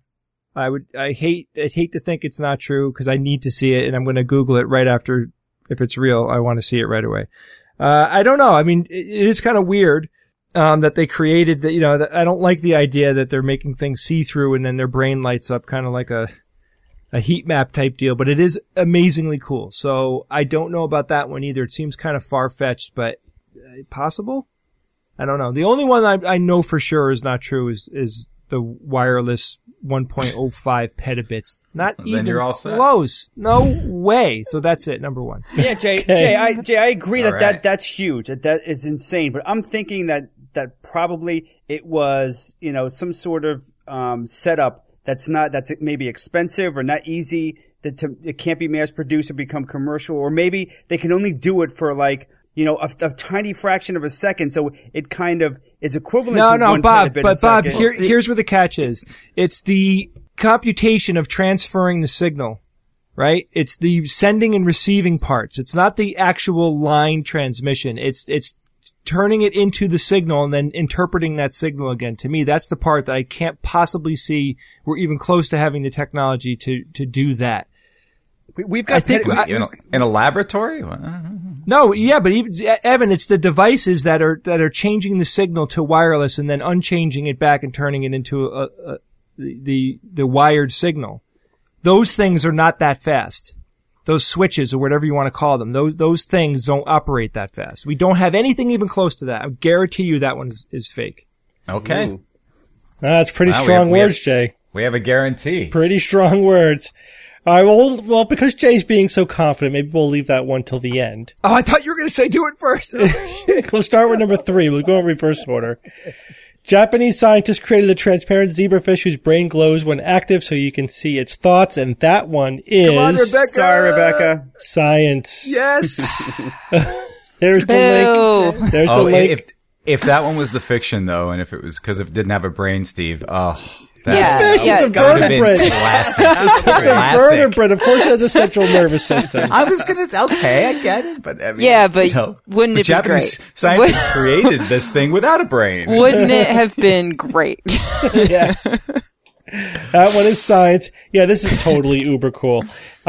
Speaker 3: I hate to think it's not true because I need to see it and I'm going to Google it right after. If it's real, I want to see it right away. I don't know. I mean, it is kind of weird. That they created that, you know, I don't like the idea that they're making things see-through and then their brain lights up kind of like a heat map type deal, but it is amazingly cool. So I don't know about that one either. It seems kind of far-fetched, but possible? I don't know. The only one I know for sure is not true is the wireless 1.05 petabits. Not even
Speaker 5: you're all set.
Speaker 3: Close. No way. So that's it. Number 1.
Speaker 6: Yeah, Jay,
Speaker 2: Okay.
Speaker 6: I agree
Speaker 5: All
Speaker 6: that,
Speaker 5: right.
Speaker 6: that's huge. That is insane. But I'm thinking that probably it was, you know, some sort of setup that's maybe expensive or not easy, it can't be mass produced or become commercial, or maybe they can only do it for like, you know, a tiny fraction of a second, so it kind of is equivalent to 1
Speaker 3: Bob,
Speaker 6: petabit a
Speaker 3: but Bob,
Speaker 6: second.
Speaker 3: here's where the catch is. It's the computation of transferring the signal, right? It's the sending and receiving parts. It's not the actual line transmission. It's turning it into the signal and then interpreting that signal again. To me, that's the part that I can't possibly see we're even close to having the technology to do that.
Speaker 6: We've got
Speaker 5: In a laboratory?
Speaker 3: No, yeah, but even, Evan, it's the devices that are changing the signal to wireless and then unchanging it back and turning it into the wired signal. Those things are not that fast. Those switches or whatever you want to call them, those things don't operate that fast. We don't have anything even close to that. I guarantee you that one is fake.
Speaker 5: Okay.
Speaker 6: Ooh.
Speaker 2: That's pretty
Speaker 5: Wow,
Speaker 2: strong
Speaker 5: we have-
Speaker 2: words, Jay.
Speaker 5: We have a guarantee.
Speaker 2: Pretty strong words. All right, well, because Jay's being so confident, maybe we'll leave that one till the end.
Speaker 3: Oh, I thought you were going to say do it first.
Speaker 2: We'll start with number 3. We'll go in reverse order. Japanese scientists created a transparent zebrafish whose brain glows when active so you can see its thoughts, and that one is...
Speaker 3: Come on, Rebecca.
Speaker 6: Sorry, Rebecca.
Speaker 2: Science.
Speaker 3: Yes.
Speaker 2: There's the
Speaker 4: Boo.
Speaker 2: link. There's the link.
Speaker 5: If that one was the fiction though, and if it was because it didn't have a brain, Steve,
Speaker 2: Fish,
Speaker 4: Yeah,
Speaker 2: it's a
Speaker 5: gotta have been
Speaker 2: vertebrate.
Speaker 5: classic.
Speaker 2: It's a vertebrate. Of course it has a central nervous system.
Speaker 5: I was gonna, okay, I get it, but I mean,
Speaker 4: Yeah, but
Speaker 5: you know,
Speaker 4: wouldn't
Speaker 5: the
Speaker 4: it be
Speaker 5: Japanese
Speaker 4: great?
Speaker 5: scientists created this thing without a brain.
Speaker 4: Wouldn't it have been great?
Speaker 2: Yes. That one is science. Yeah, this is totally uber cool.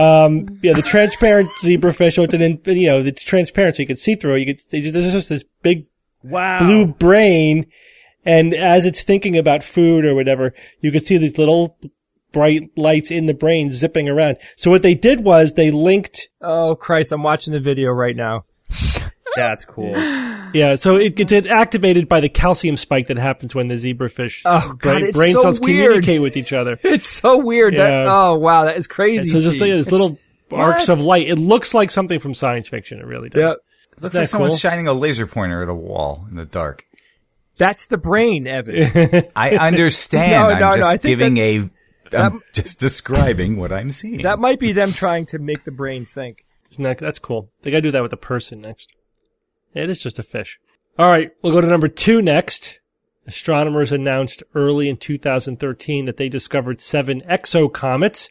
Speaker 2: The transparent zebrafish, so it's transparent so you can see through it. There's just this big
Speaker 6: Wow.
Speaker 2: blue brain, and as it's thinking about food or whatever, you can see these little bright lights in the brain zipping around. So what they did was they linked.
Speaker 3: Oh Christ! I'm watching the video right now.
Speaker 6: That's cool.
Speaker 2: Yeah, so it gets activated by the calcium spike that happens when the zebrafish brain
Speaker 3: so
Speaker 2: cells
Speaker 3: weird.
Speaker 2: communicate with each other.
Speaker 3: It's so weird.
Speaker 2: Yeah.
Speaker 3: Oh wow, that is crazy.
Speaker 2: So just
Speaker 3: Steve.
Speaker 2: like there's little arcs of light. It looks like something from science fiction. It really does.
Speaker 3: Yep.
Speaker 5: Looks
Speaker 2: that
Speaker 5: like someone's
Speaker 2: cool?
Speaker 5: shining a laser pointer at a wall in the dark.
Speaker 3: That's the brain, Evan.
Speaker 5: I understand.
Speaker 3: No,
Speaker 5: I'm just
Speaker 3: I think
Speaker 5: giving I'm just describing what I'm seeing.
Speaker 3: That might be them trying to make the brain think.
Speaker 2: That's cool. They gotta do that with a person next. It is just a fish. All right, we'll go to number 2 next. Astronomers announced early in 2013 that they discovered 7 exocomets.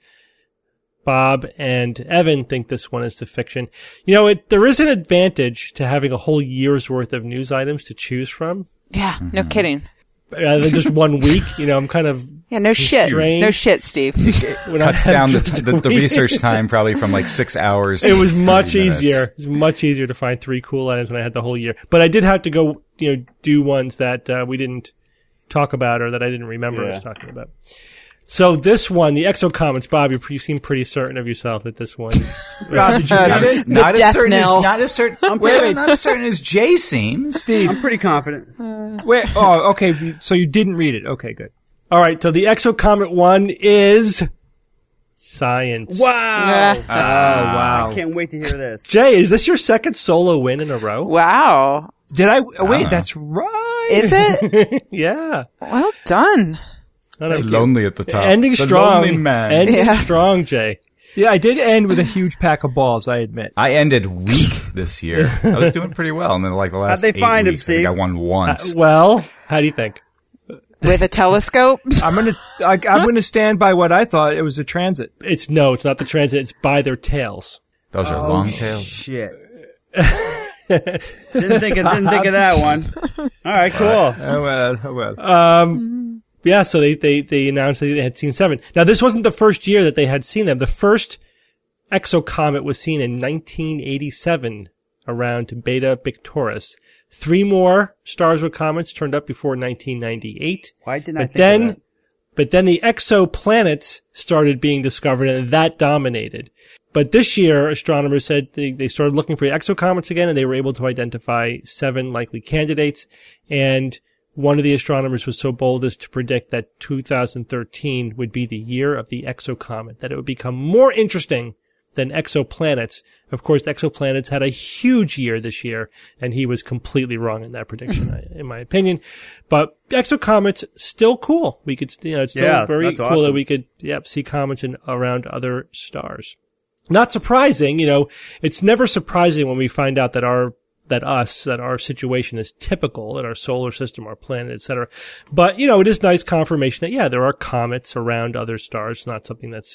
Speaker 2: Bob and Evan think this one is the fiction. You know, there is an advantage to having a whole year's worth of news items to choose from.
Speaker 4: Yeah, no kidding.
Speaker 2: Rather than just 1 week, you know, I'm kind of...
Speaker 4: Yeah, no shit.
Speaker 2: strange.
Speaker 4: No shit, Steve.
Speaker 5: Cuts down the research time probably from like 6 hours.
Speaker 2: It was
Speaker 5: to
Speaker 2: much
Speaker 5: 30 minutes.
Speaker 2: easier. It was much easier to find 3 cool items when I had the whole year. But I did have to go, do ones that we didn't talk about or that I didn't remember us talking about. So this one, the exocomets, Bob, you seem pretty certain of yourself that this one.
Speaker 3: Rob, did you get it?
Speaker 5: Not
Speaker 4: death
Speaker 5: as certain
Speaker 4: knell.
Speaker 5: as not as certain. Wait, not as certain as Jay seems.
Speaker 3: Steve,
Speaker 6: I'm pretty confident.
Speaker 3: wait. Oh, okay. So you didn't read it. Okay, good.
Speaker 2: All right, so the exocomet one is science.
Speaker 6: Wow.
Speaker 3: Oh wow.
Speaker 6: I can't wait to hear this.
Speaker 2: Jay, is this your second solo win in a row?
Speaker 4: Wow.
Speaker 3: Did I? Wait, that's right.
Speaker 4: Is it?
Speaker 2: Yeah.
Speaker 4: Well done.
Speaker 5: It's lonely at the top.
Speaker 2: Ending
Speaker 5: the
Speaker 2: strong.
Speaker 5: Lonely man.
Speaker 2: Ending strong, Jay.
Speaker 3: Yeah, I did end with a huge pack of balls. I admit.
Speaker 5: I ended weak this year. I was doing pretty well, and then like the last
Speaker 6: How'd they
Speaker 5: 8
Speaker 6: find him,
Speaker 5: weeks, I think
Speaker 6: Steve?
Speaker 5: I won once.
Speaker 2: Well, how do you think?
Speaker 4: With a telescope?
Speaker 3: I'm gonna stand by what I thought. It was a transit.
Speaker 2: It's not the transit. It's by their tails.
Speaker 5: Those are long tails.
Speaker 6: Shit. didn't think of that one. All right, cool.
Speaker 3: Oh well.
Speaker 2: Yeah, so they announced that they had seen 7. Now, this wasn't the first year that they had seen them. The first exocomet was seen in 1987 around Beta Pictoris. 3 more stars with comets turned up before 1998.
Speaker 6: Why didn't I think of that?
Speaker 2: But then the exoplanets started being discovered, and that dominated. But this year, astronomers said they started looking for exocomets again, and they were able to identify 7 likely candidates. And one of the astronomers was so bold as to predict that 2013 would be the year of the exocomet, that it would become more interesting than exoplanets. Of course, exoplanets had a huge year this year, and he was completely wrong in that prediction, in my opinion. But exocomets, still cool. We could, it's still very cool
Speaker 6: awesome.
Speaker 2: that we could, see comets around other stars. Not surprising, it's never surprising when we find out that our situation is typical in our solar system, our planet, etc. But, it is nice confirmation that, there are comets around other stars. It's not something that's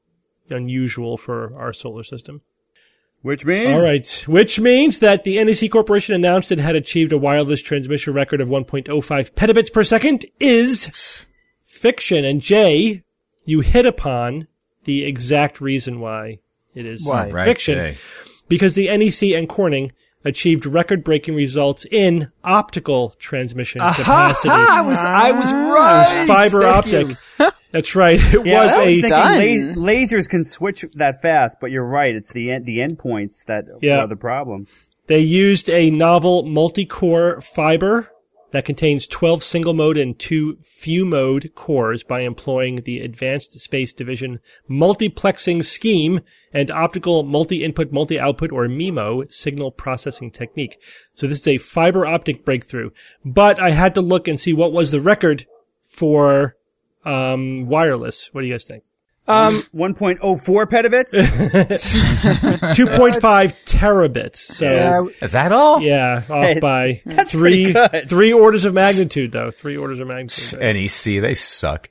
Speaker 2: unusual for our solar system.
Speaker 6: Which means?
Speaker 2: All right. Which means that the NEC Corporation announced it had achieved a wireless transmission record of 1.05 petabits per second is fiction. And Jay, you hit upon the exact reason why it is fiction.
Speaker 5: Right,
Speaker 2: because the NEC and Corning achieved record-breaking results in optical transmission capacity.
Speaker 3: I was right.
Speaker 2: Fiber optic. That's right. It was
Speaker 6: I was
Speaker 2: a
Speaker 6: thinking lasers can switch that fast, but you're right. It's the endpoints that are the problem.
Speaker 2: They used a novel multi-core fiber that contains 12 single-mode and 2 few-mode cores by employing the Advanced Space Division multiplexing scheme and optical multi-input, multi-output, or MIMO signal processing technique. So this is a fiber optic breakthrough. But I had to look and see what was the record for wireless. What do you guys think?
Speaker 6: 1.04 petabits?
Speaker 2: 2.5 terabits. So
Speaker 5: Is that all?
Speaker 2: yeah, off by
Speaker 6: that's pretty good.
Speaker 2: 3 orders of magnitude, though. 3 orders of magnitude.
Speaker 5: NEC, they suck.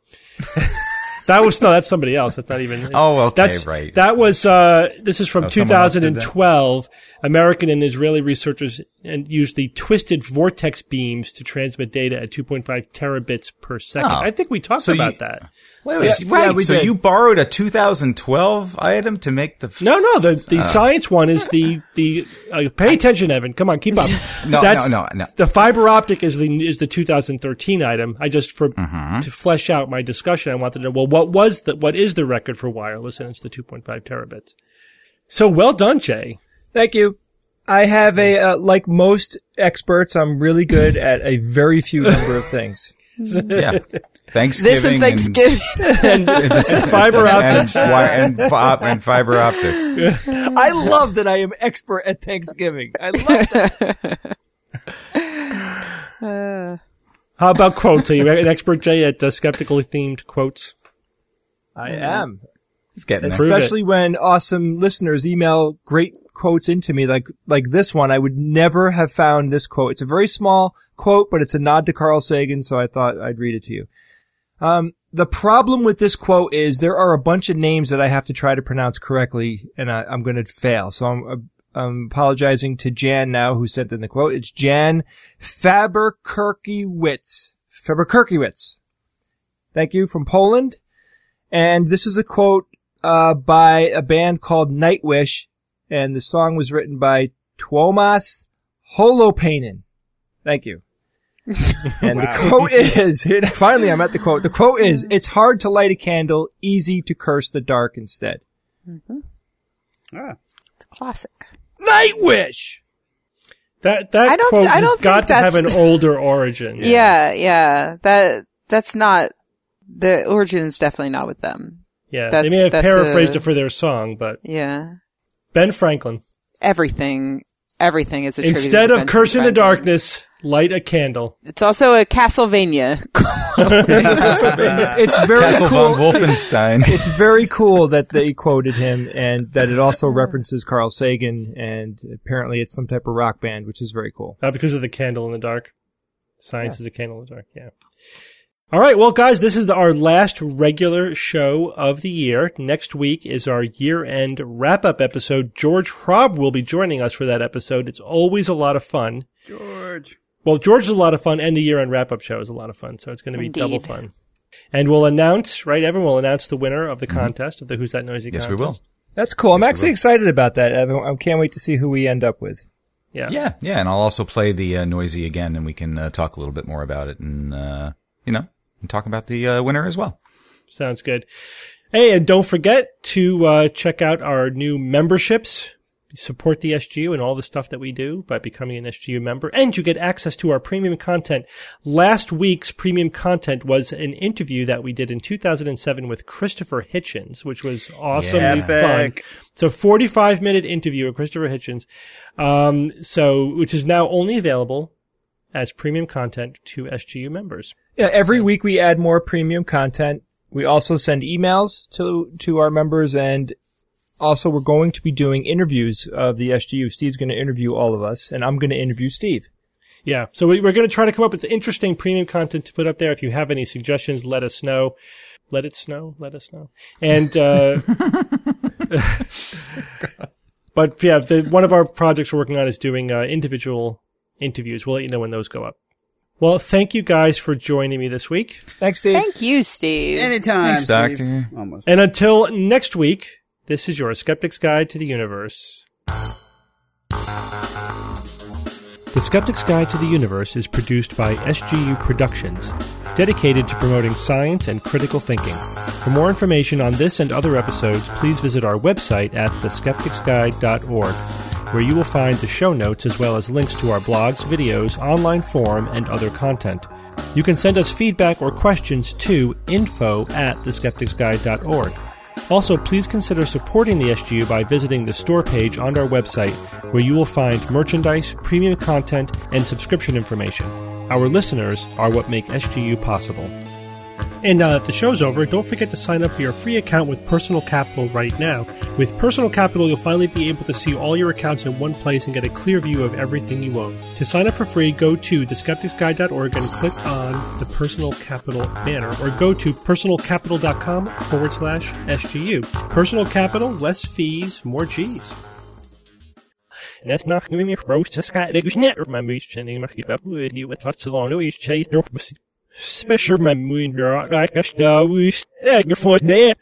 Speaker 2: That's somebody else. That's not even.
Speaker 5: Oh, okay,
Speaker 2: that's,
Speaker 5: right.
Speaker 2: That was, this is from
Speaker 5: someone else did that?
Speaker 2: 2012. American and Israeli researchers used the twisted vortex beams to transmit data at 2.5 terabits per second.
Speaker 5: Oh.
Speaker 2: I think we talked about that
Speaker 5: Wait, right. So you borrowed a 2012 item to make the...
Speaker 2: No, the science one is the pay attention, Evan. Come on, keep up.
Speaker 5: No.
Speaker 2: The fiber optic is the 2013 item. I just, to flesh out my discussion, I wanted to know, well, what is the record for wireless? And it's the 2.5 terabits. So well done, Jay.
Speaker 3: Thank you. I have like most experts, I'm really good at a very few number of things.
Speaker 5: Yeah. Thanksgiving.
Speaker 4: This and Thanksgiving.
Speaker 2: and fiber optics.
Speaker 5: And fiber optics.
Speaker 3: I love that I am expert at Thanksgiving. I love that.
Speaker 2: How about quotes? Are you an expert, Jay, at skeptically themed quotes?
Speaker 3: I am.
Speaker 5: He's getting there.
Speaker 3: Especially when awesome listeners email great quotes into me, like this one. I would never have found this quote. It's a very small quote, but it's a nod to Carl Sagan, so I thought I'd read it to you. The problem with this quote is there are a bunch of names that I have to try to pronounce correctly, and I'm going to fail. So I'm apologizing to Jan now, who sent in the quote. It's Jan Faberkirkiewicz. Thank you, from Poland. And this is a quote by a band called Nightwish, and the song was written by Tuomas Holopainen. Thank you. And the quote is, finally I'm at the quote. The quote is, "It's hard to light a candle, easy to curse the dark instead."
Speaker 4: Mm-hmm. It's a classic.
Speaker 3: Nightwish!
Speaker 2: That quote has got to have an older origin.
Speaker 4: Yeah. That's not, the origin is definitely not with them.
Speaker 2: Yeah, they may have paraphrased it for their song, but.
Speaker 4: Yeah.
Speaker 2: Ben Franklin.
Speaker 4: Everything is attributed
Speaker 2: Instead
Speaker 4: to
Speaker 2: of
Speaker 4: Ben
Speaker 2: cursing
Speaker 4: Franklin.
Speaker 2: the darkness, light a candle.
Speaker 4: It's also a Castlevania.
Speaker 3: It's very
Speaker 5: Castle
Speaker 3: cool.
Speaker 5: von Wolfenstein.
Speaker 3: It's very cool that they quoted him and that it also references Carl Sagan, and apparently it's some type of rock band, which is very cool.
Speaker 2: Because of the candle in the dark. Science is a candle in the dark, yeah. All right, well, guys, this is our last regular show of the year. Next week is our year-end wrap-up episode. George Hrobb will be joining us for that episode. It's always a lot of fun. Well, George is a lot of fun, and the year-end wrap-up show is a lot of fun, so it's going to be double fun. And we'll announce, right, Evan, we'll announce the winner of the contest, of the Who's That Noisy contest.
Speaker 5: Yes, we will.
Speaker 3: That's cool. I'm actually excited about that, Evan. I can't wait to see who we end up with.
Speaker 2: Yeah,
Speaker 5: and I'll also play the Noisy again, and we can talk a little bit more about it, and, and talk about the winner as well.
Speaker 2: Sounds good. Hey, and don't forget to check out our new memberships. Support the SGU and all the stuff that we do by becoming an SGU member. And you get access to our premium content. Last week's premium content was an interview that we did in 2007 with Christopher Hitchens, which was awesomely fun. It's a 45-minute interview with Christopher Hitchens, which is now only available as premium content to SGU members.
Speaker 3: Yeah, every week we add more premium content. We also send emails to our members, and also we're going to be doing interviews of the SGU. Steve's going to interview all of us, and I'm going to interview Steve.
Speaker 2: Yeah, so we're going to try to come up with interesting premium content to put up there. If you have any suggestions, let us know. Let us know. And, but yeah, one of our projects we're working on is doing individual interviews. We'll let you know when those go up. Well, thank you guys for joining me this week.
Speaker 3: Thanks, Steve.
Speaker 4: Thank you, Steve.
Speaker 6: Anytime.
Speaker 5: Thanks, Doctor.
Speaker 6: Almost.
Speaker 2: And until next week, this is your Skeptic's Guide to the Universe. The Skeptic's Guide to the Universe is produced by SGU Productions, dedicated to promoting science and critical thinking. For more information on this and other episodes, please visit our website at theskepticsguide.org, where you will find the show notes as well as links to our blogs, videos, online forum, and other content. You can send us feedback or questions to info@theskepticsguide.org. Also, please consider supporting the SGU by visiting the store page on our website, where you will find merchandise, premium content, and subscription information. Our listeners are what make SGU possible. And if the show's over, don't forget to sign up for your free account with Personal Capital right now. With Personal Capital, you'll finally be able to see all your accounts in one place and get a clear view of everything you own. To sign up for free, go to theskepticsguide.org and click on the Personal Capital banner, or go to personalcapital.com/SGU. Personal Capital, less fees, more G's. That's not going to be Special my moon rock like a star was. Egg for there.